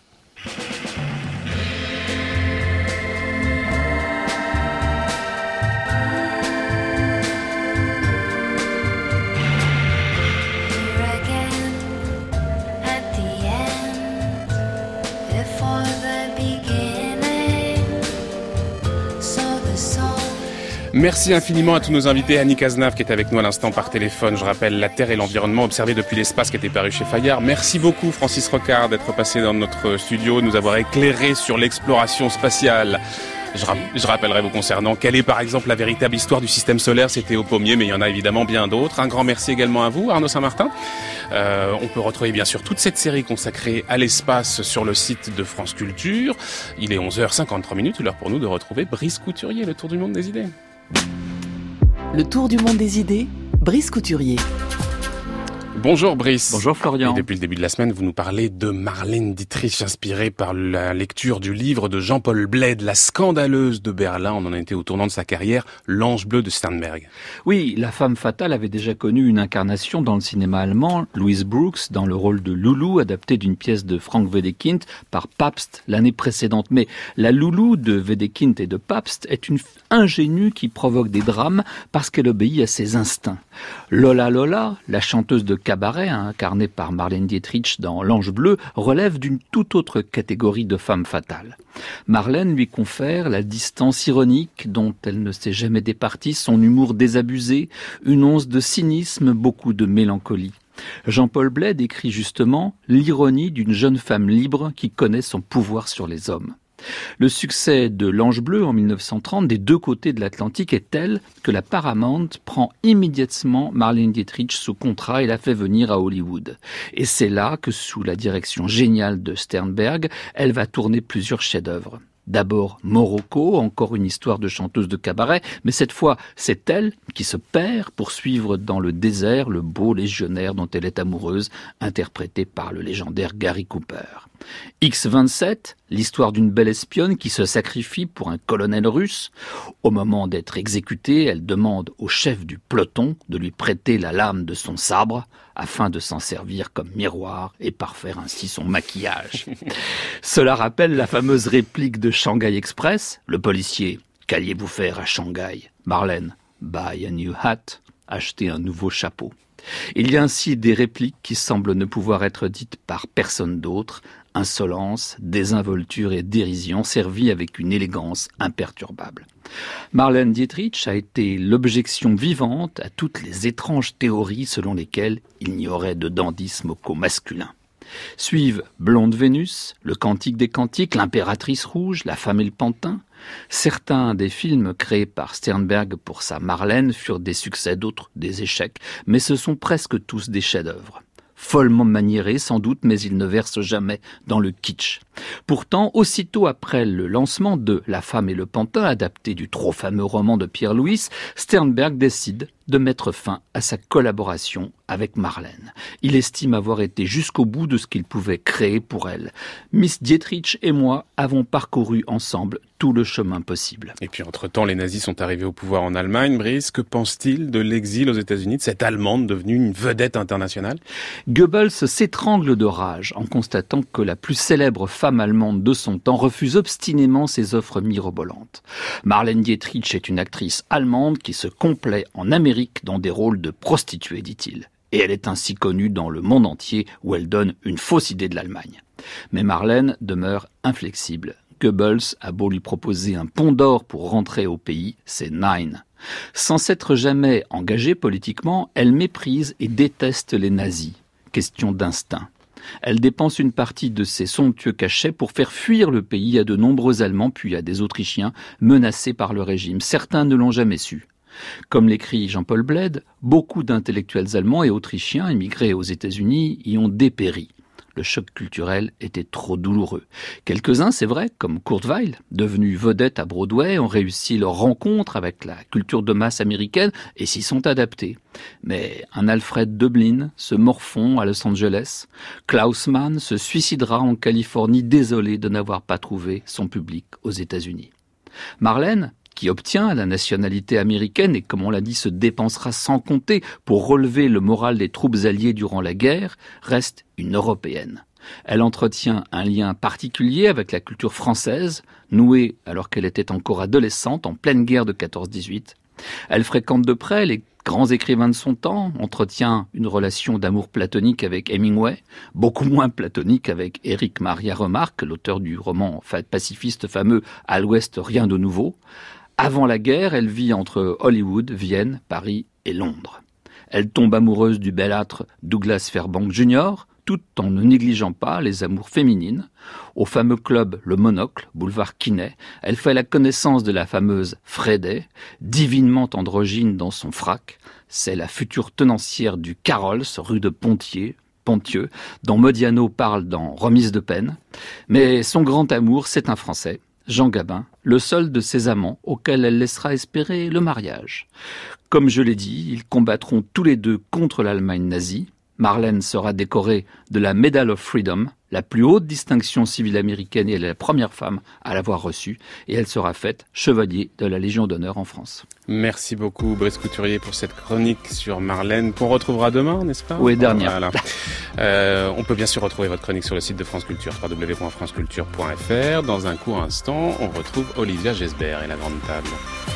Merci infiniment à tous nos invités. Annie Cazenave qui est avec nous à l'instant par téléphone. Je rappelle La Terre et l'environnement observé depuis l'espace qui était paru chez Fayard. Merci beaucoup Francis Rocard d'être passé dans notre studio, de nous avoir éclairé sur l'exploration spatiale. Je, ra- je rappellerai vous concernant quelle est par exemple la véritable histoire du système solaire. C'était au pommier, mais il y en a évidemment bien d'autres. Un grand merci également à vous, Arnaud Saint-Martin. Euh, on peut retrouver bien sûr toute cette série consacrée à l'espace sur le site de France Culture. Il est onze heures cinquante-trois minutes, l'heure pour nous de retrouver Brice Couturier, le tour du monde des idées. Le tour du monde des idées, Brice Couturier. Bonjour Brice. Bonjour Florian. Et depuis le début de la semaine, vous nous parlez de Marlène Dietrich, inspirée par la lecture du livre de Jean-Paul Bled, La scandaleuse de Berlin. On en a été au tournant de sa carrière, L'ange bleu de Sternberg. Oui, la femme fatale avait déjà connu une incarnation dans le cinéma allemand, Louise Brooks, dans le rôle de Loulou, adapté d'une pièce de Frank Wedekind par Pabst l'année précédente. Mais la Loulou de Wedekind et de Pabst est une ingénue qui provoque des drames parce qu'elle obéit à ses instincts. Lola Lola, la chanteuse de cabaret, hein, incarnée par Marlène Dietrich dans L'Ange bleu, relève d'une toute autre catégorie de femme fatale. Marlène lui confère la distance ironique dont elle ne s'est jamais départie, son humour désabusé, une once de cynisme, beaucoup de mélancolie. Jean-Paul Bled écrit justement l'ironie d'une jeune femme libre qui connaît son pouvoir sur les hommes. Le succès de L'Ange bleu en mille neuf cent trente des deux côtés de l'Atlantique est tel que la Paramount prend immédiatement Marlène Dietrich sous contrat et la fait venir à Hollywood. Et c'est là que, sous la direction géniale de Sternberg, elle va tourner plusieurs chefs-d'œuvre. D'abord Morocco, encore une histoire de chanteuse de cabaret, mais cette fois c'est elle qui se perd pour suivre dans le désert le beau légionnaire dont elle est amoureuse, interprété par le légendaire Gary Cooper. X vingt-sept, l'histoire d'une belle espionne qui se sacrifie pour un colonel russe. Au moment d'être exécutée, elle demande au chef du peloton de lui prêter la lame de son sabre afin de s'en servir comme miroir et parfaire ainsi son maquillage. Cela rappelle la fameuse réplique de Shanghai Express. Le policier, qu'alliez-vous faire à Shanghai? Marlène, buy a new hat, acheter un nouveau chapeau. Il y a ainsi des répliques qui semblent ne pouvoir être dites par personne d'autre. Insolence, désinvolture et dérision servies avec une élégance imperturbable. Marlène Dietrich a été l'objection vivante à toutes les étranges théories selon lesquelles il n'y aurait de dandysme qu'au masculin. Suivent Blonde Vénus, Le Cantique des Cantiques, L'Impératrice Rouge, La Femme et le Pantin. Certains des films créés par Sternberg pour sa Marlène furent des succès, d'autres des échecs, mais ce sont presque tous des chefs-d'œuvre. Follement maniérés sans doute, mais ils ne versent jamais dans le kitsch. Pourtant, aussitôt après le lancement de La Femme et le Pantin, adapté du trop fameux roman de Pierre Louis, Sternberg décide de mettre fin à sa collaboration avec Marlène. Il estime avoir été jusqu'au bout de ce qu'il pouvait créer pour elle. Miss Dietrich et moi avons parcouru ensemble tout le chemin possible. Et puis entre-temps, les nazis sont arrivés au pouvoir en Allemagne. Brice, que pense-t-il de l'exil aux États-Unis, de cette Allemande devenue une vedette internationale? Goebbels s'étrangle de rage en constatant que la plus célèbre femme allemande de son temps refuse obstinément ses offres mirobolantes. Marlène Dietrich est une actrice allemande qui se complaît en Amérique dans des rôles de prostituée, dit-il. Et elle est ainsi connue dans le monde entier où elle donne une fausse idée de l'Allemagne. Mais Marlène demeure inflexible. Goebbels a beau lui proposer un pont d'or pour rentrer au pays, c'est nein. Sans s'être jamais engagée politiquement, elle méprise et déteste les nazis. Question d'instinct. Elle dépense une partie de ses somptueux cachets pour faire fuir le pays à de nombreux Allemands puis à des Autrichiens menacés par le régime. Certains ne l'ont jamais su. Comme l'écrit Jean-Paul Bled, beaucoup d'intellectuels allemands et autrichiens émigrés aux États-Unis y ont dépéri. Le choc culturel était trop douloureux. Quelques-uns, c'est vrai, comme Kurt Weill, devenu vedette à Broadway, ont réussi leur rencontre avec la culture de masse américaine et s'y sont adaptés. Mais un Alfred Döblin se morfond à Los Angeles. Klaus Mann se suicidera en Californie, désolé de n'avoir pas trouvé son public aux États-Unis. Marlène, qui obtient la nationalité américaine et, comme on l'a dit, se dépensera sans compter pour relever le moral des troupes alliées durant la guerre, reste une Européenne. Elle entretient un lien particulier avec la culture française, nouée alors qu'elle était encore adolescente, en pleine guerre de quatorze dix-huit. Elle fréquente de près les grands écrivains de son temps, entretient une relation d'amour platonique avec Hemingway, beaucoup moins platonique avec Éric Maria Remarque, l'auteur du roman pacifiste fameux « À l'Ouest, rien de nouveau ». Avant la guerre, elle vit entre Hollywood, Vienne, Paris et Londres. Elle tombe amoureuse du belâtre Douglas Fairbanks junior, tout en ne négligeant pas les amours féminines. Au fameux club Le Monocle, boulevard Quinet, elle fait la connaissance de la fameuse Fredday, divinement androgyne dans son frac. C'est la future tenancière du Carroll's, rue de Pontier, Pontieux, dont Modiano parle dans Remise de peine. Mais son grand amour, c'est un Français, Jean Gabin, le seul de ses amants auquel elle laissera espérer le mariage. Comme je l'ai dit, ils combattront tous les deux contre l'Allemagne nazie. Marlène sera décorée de la Medal of Freedom, la plus haute distinction civile américaine, et elle est la première femme à l'avoir reçue, et elle sera faite chevalier de la Légion d'honneur en France. Merci beaucoup Brice Couturier pour cette chronique sur Marlène, qu'on retrouvera demain, n'est-ce pas? Oui, dernière. Voilà. euh, on peut bien sûr retrouver votre chronique sur le site de France Culture, w w w point france culture point f r. Dans un court instant, on retrouve Olivia Gesbert et la grande table.